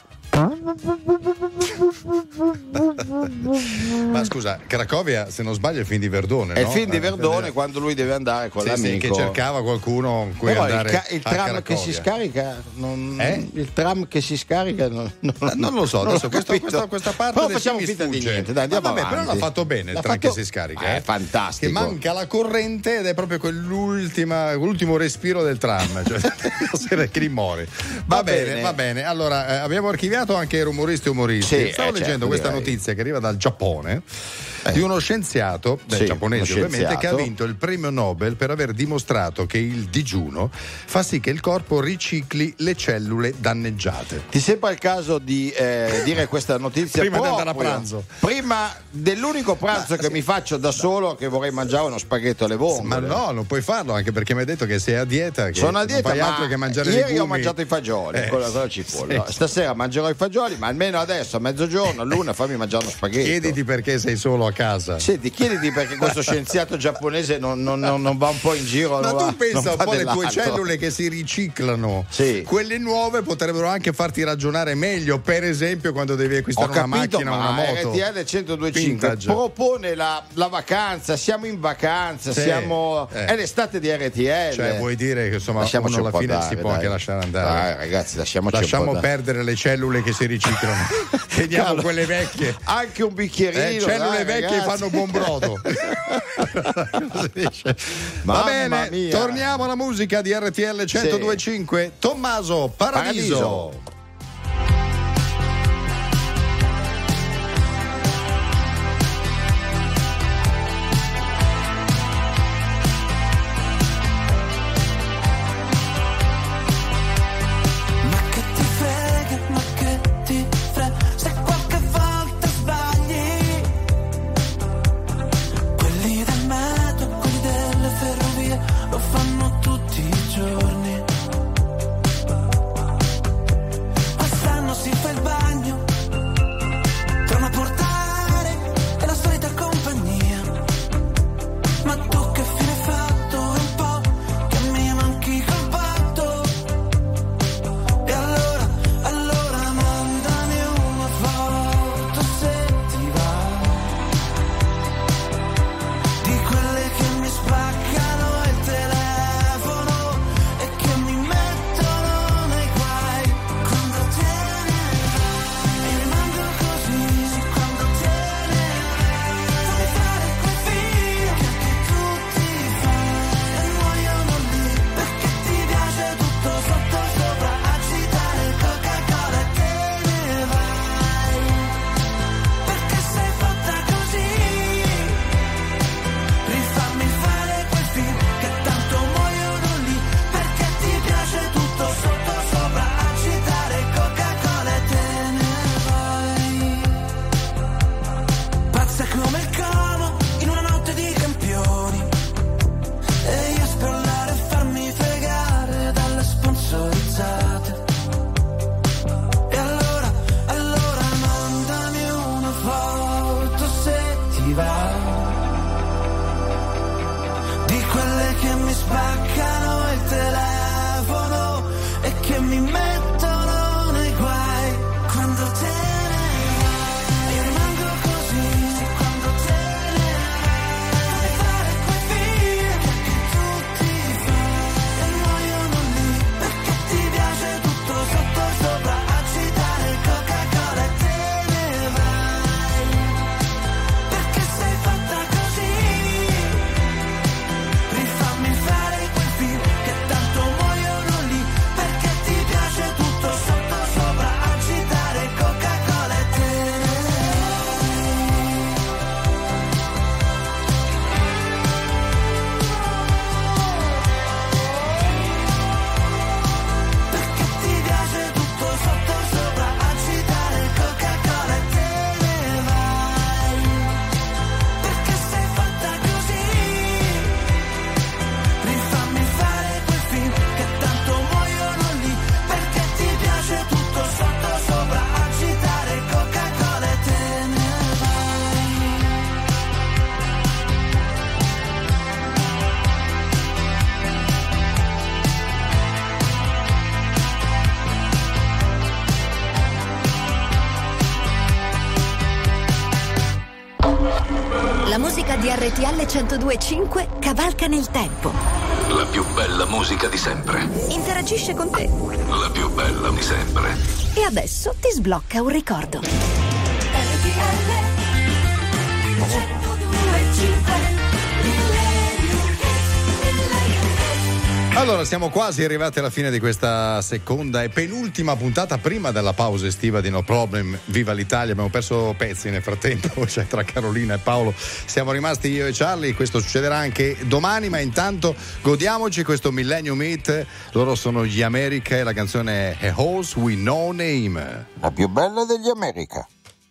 Ma scusa, Cracovia, se non sbaglio, è il film di Verdone. È il no? film di Eh, Verdone quando lui deve andare con sì, sì, l'amico. che cercava qualcuno con cui Però andare il, ca- il a tram Cracovia. che si scarica non, Eh? il tram che si scarica non, non, Non lo so, adesso l'ho questa, capito. questa, questa parte però del facciamo film mi finta di sfugge. niente, dai, andiamo Ma vabbè, però avanti. l'ha fatto bene il L'ha tram fatto- che si scarica, Eh, eh. è fantastico. Che manca la corrente ed è proprio quell'ultima, l'ultimo respiro del tram, cioè che rimore. Va, Va bene, bene. va bene. Allora, eh, abbiamo archiviato anche rumoristi e umoristi. Sì, Stavo eh, leggendo certo, questa direi. notizia che arriva dal Giappone. Di uno scienziato, beh, Sì, giapponese uno ovviamente, che ha scienziato. vinto il premio Nobel per aver dimostrato che il digiuno fa sì che il corpo ricicli le cellule danneggiate. Ti sembra il caso di eh, dire questa notizia Prima di proprio andare a pranzo. prima dell'unico pranzo che mi faccio da solo, che vorrei mangiare uno spaghetto alle Ma vongole. no, non puoi farlo, anche perché mi hai detto che sei a dieta. Che Sono a non dieta, fai ma altro che mangiare ieri legumi. ho mangiato i fagioli Eh, con la, con la cipolla. sì. Stasera mangerò i fagioli, ma almeno adesso a mezzogiorno, all'una, fammi mangiare uno spaghetto. Chiediti perché sei solo a casa. Senti, chiediti perché questo scienziato giapponese non, non- non- non va un po' in giro. Ma non tu va- pensa non un fa po' alle tue dell'altro. cellule che si riciclano. Sì. Quelle nuove potrebbero anche farti ragionare meglio, per esempio quando devi Ho acquistare una capito, macchina o ma una moto. R T L centodue e cinque Vintage. propone la, la vacanza, siamo in vacanza, Sì, siamo eh. è l'estate di R T L. Cioè, vuoi dire che insomma Lasciamoci uno un alla po' fine dare, si può dai. anche lasciare andare. Dai, ragazzi, lasciamoci un Lasciamo po' dare. perdere le cellule che si riciclano. Teniamo Cavolo. quelle vecchie. Anche un bicchierino. Eh, cellule dai, vecchie ragazzi. fanno buon brodo. Così dice. Va Mamma bene, mia. torniamo alla musica di R T L centodue e cinque. Tommaso Paradiso. Paradiso. La musica di R T L centodue e cinque cavalca nel tempo. La più bella musica di sempre. Interagisce con te. La più bella di sempre. E adesso ti sblocca un ricordo. Allora, siamo quasi arrivati alla fine di questa seconda e penultima puntata prima della pausa estiva di No Problem. Viva l'Italia, abbiamo perso pezzi nel frattempo, cioè tra Carolina e Paolo siamo rimasti io e Charlie. Questo succederà anche domani, ma intanto godiamoci questo Millennium Hit. Loro sono gli America e la canzone è A Horse With No Name. La più bella degli America.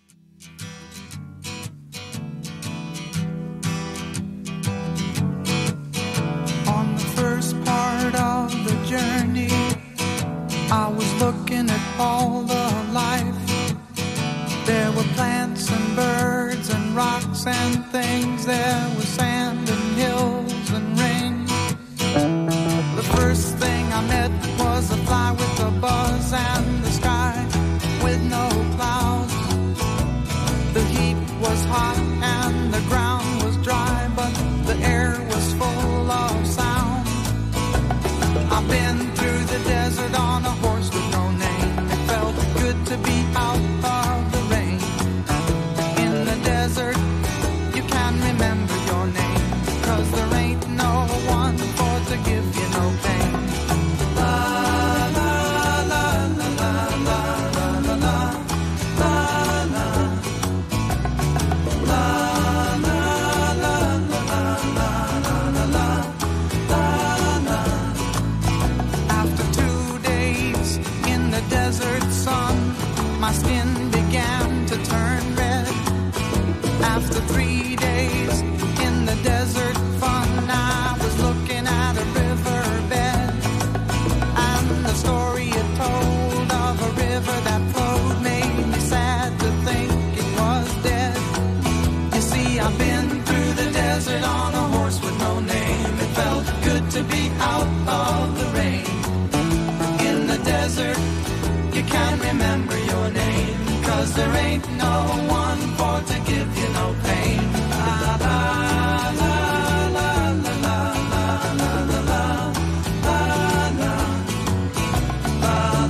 Of the journey, I was looking at all the life. There were plants and birds and rocks and things. There was sand and hills and rain. The first thing I met was a fly with a buzz and the sky with no clouds. The heat was hot and the ground was dry, but the air was full of sound. I've been through the desert on a horse with no name. It felt good to be out of the rain. In the desert, you can remember your name, 'cause there ain't no one for to give you no pain. La la la la la la la la la la la la la la. Desert sun, my skin began to turn red. After three days in the desert fun, I was looking at a riverbed, and the story it told of a river that flowed made me sad to think it was dead. You see, I've been through the desert on a horse with no name. It felt good to be out of the rain. In the desert, you can't remember your name, 'cause there ain't no one for to give you no pain. La la la la la la la la la la la la la la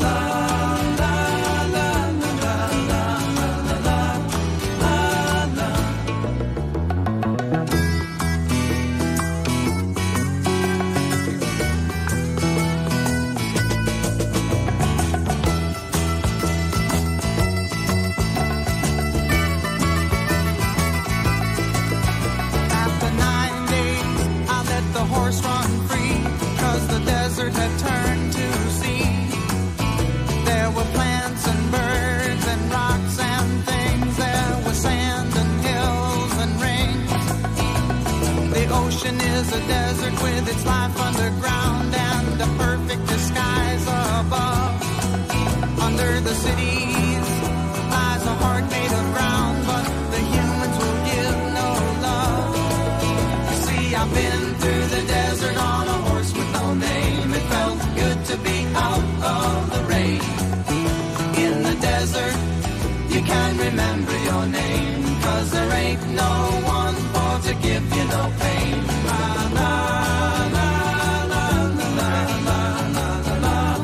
had turned to sea. There were plants and birds and rocks and things. There was sand and hills and rain. The ocean is a desert with its life underground and a perfect disguise above. Under the cities lies a heart made of ground, but the humans will give no love. You see, I've been through the desert on a horse with no name. It felt good to be out of the rain. In the desert, you can't remember your name, 'cause there ain't no one for to give you no pain. La la la la la la la la la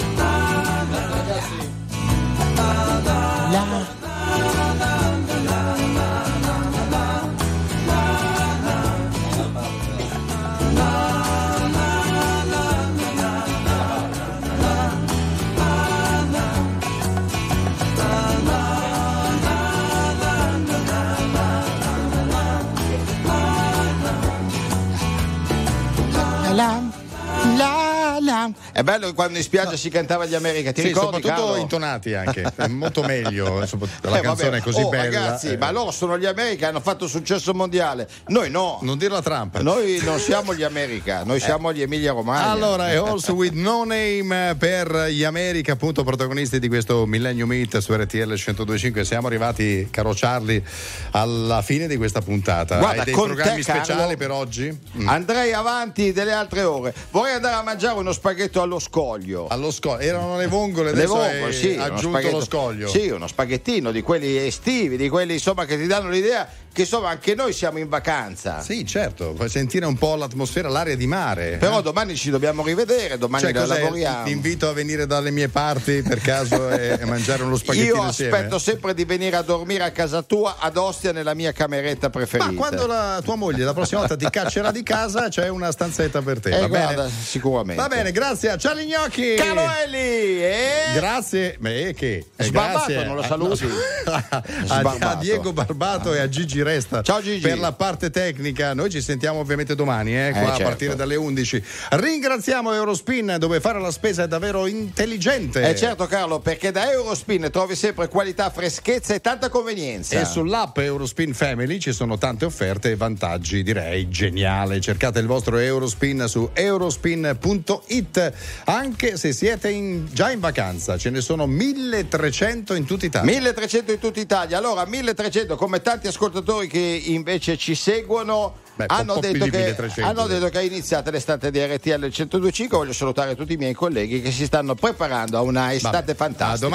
la la. La, la, la. È bello che quando in spiaggia no. si cantava gli America, ti sì, ricordi? Soprattutto Carlo? intonati anche, è molto meglio. La eh, canzone è così oh, bella. Ragazzi, eh. ma loro sono gli America, hanno fatto successo mondiale. Noi no. Non dirlo a Trump. Noi non siamo gli America, noi siamo eh. gli Emilia Romagna. Allora, è Also With No Name per gli America, appunto protagonisti di questo Millennium Hit su R T L centodue e cinque. Siamo arrivati, caro Charlie, alla fine di questa puntata. Guarda, hai dei con programmi te, speciali Carlo, per oggi? Mm. Andrei avanti delle altre ore. Vorrei andare a mangiare uno spaghetto allo scoglio. Allo scoglio, erano le vongole, Le adesso vongole, hai sì, uno aggiunto spaghetto- lo scoglio. Sì, uno spaghettino di quelli estivi, di quelli insomma che ti danno l'idea che insomma anche noi siamo in vacanza. Sì, certo, puoi sentire un po' l'atmosfera, l'aria di mare. Però eh? domani ci dobbiamo rivedere, domani Cioè, la cos'è? lavoriamo. Ti invito a venire dalle mie parti per caso e, e mangiare uno spaghettino Io insieme. aspetto sempre di venire a dormire a casa tua ad Ostia nella mia cameretta preferita. Ma quando la tua moglie la prossima volta ti caccerà di casa c'è una stanzetta per te. Eh, va guarda, bene? sicuramente. Va bene, grazie a Charlie Gnocchi. Caro Eli, eh? Grazie, ma è che? Eh, Sbarbato, grazie non lo a- saluti? a, a Sbarbato. Diego Barbato e a Gigi Resta. Ciao, Gigi. Per la parte tecnica. Noi ci sentiamo ovviamente domani, eh, qua Eh, a certo. partire dalle undici. Ringraziamo Eurospin, dove fare la spesa è davvero intelligente. Eh certo Carlo, perché da Eurospin trovi sempre qualità, freschezza e tanta convenienza. E sull'app Eurospin Family ci sono tante offerte e vantaggi, direi geniale. Cercate il vostro Eurospin su eurospin punto it. Anche se siete in- già in vacanza, ce ne sono milletrecento in tutta Italia. milletrecento in tutta Italia. Allora, milletrecento, come tanti ascoltatori che invece ci seguono, Beh, hanno, un po' più detto di che, milletrecento. hanno detto che è iniziata l'estate di R T L centodue e cinque. Voglio salutare tutti i miei colleghi che si stanno preparando a una estate Vabbè, a fantastica.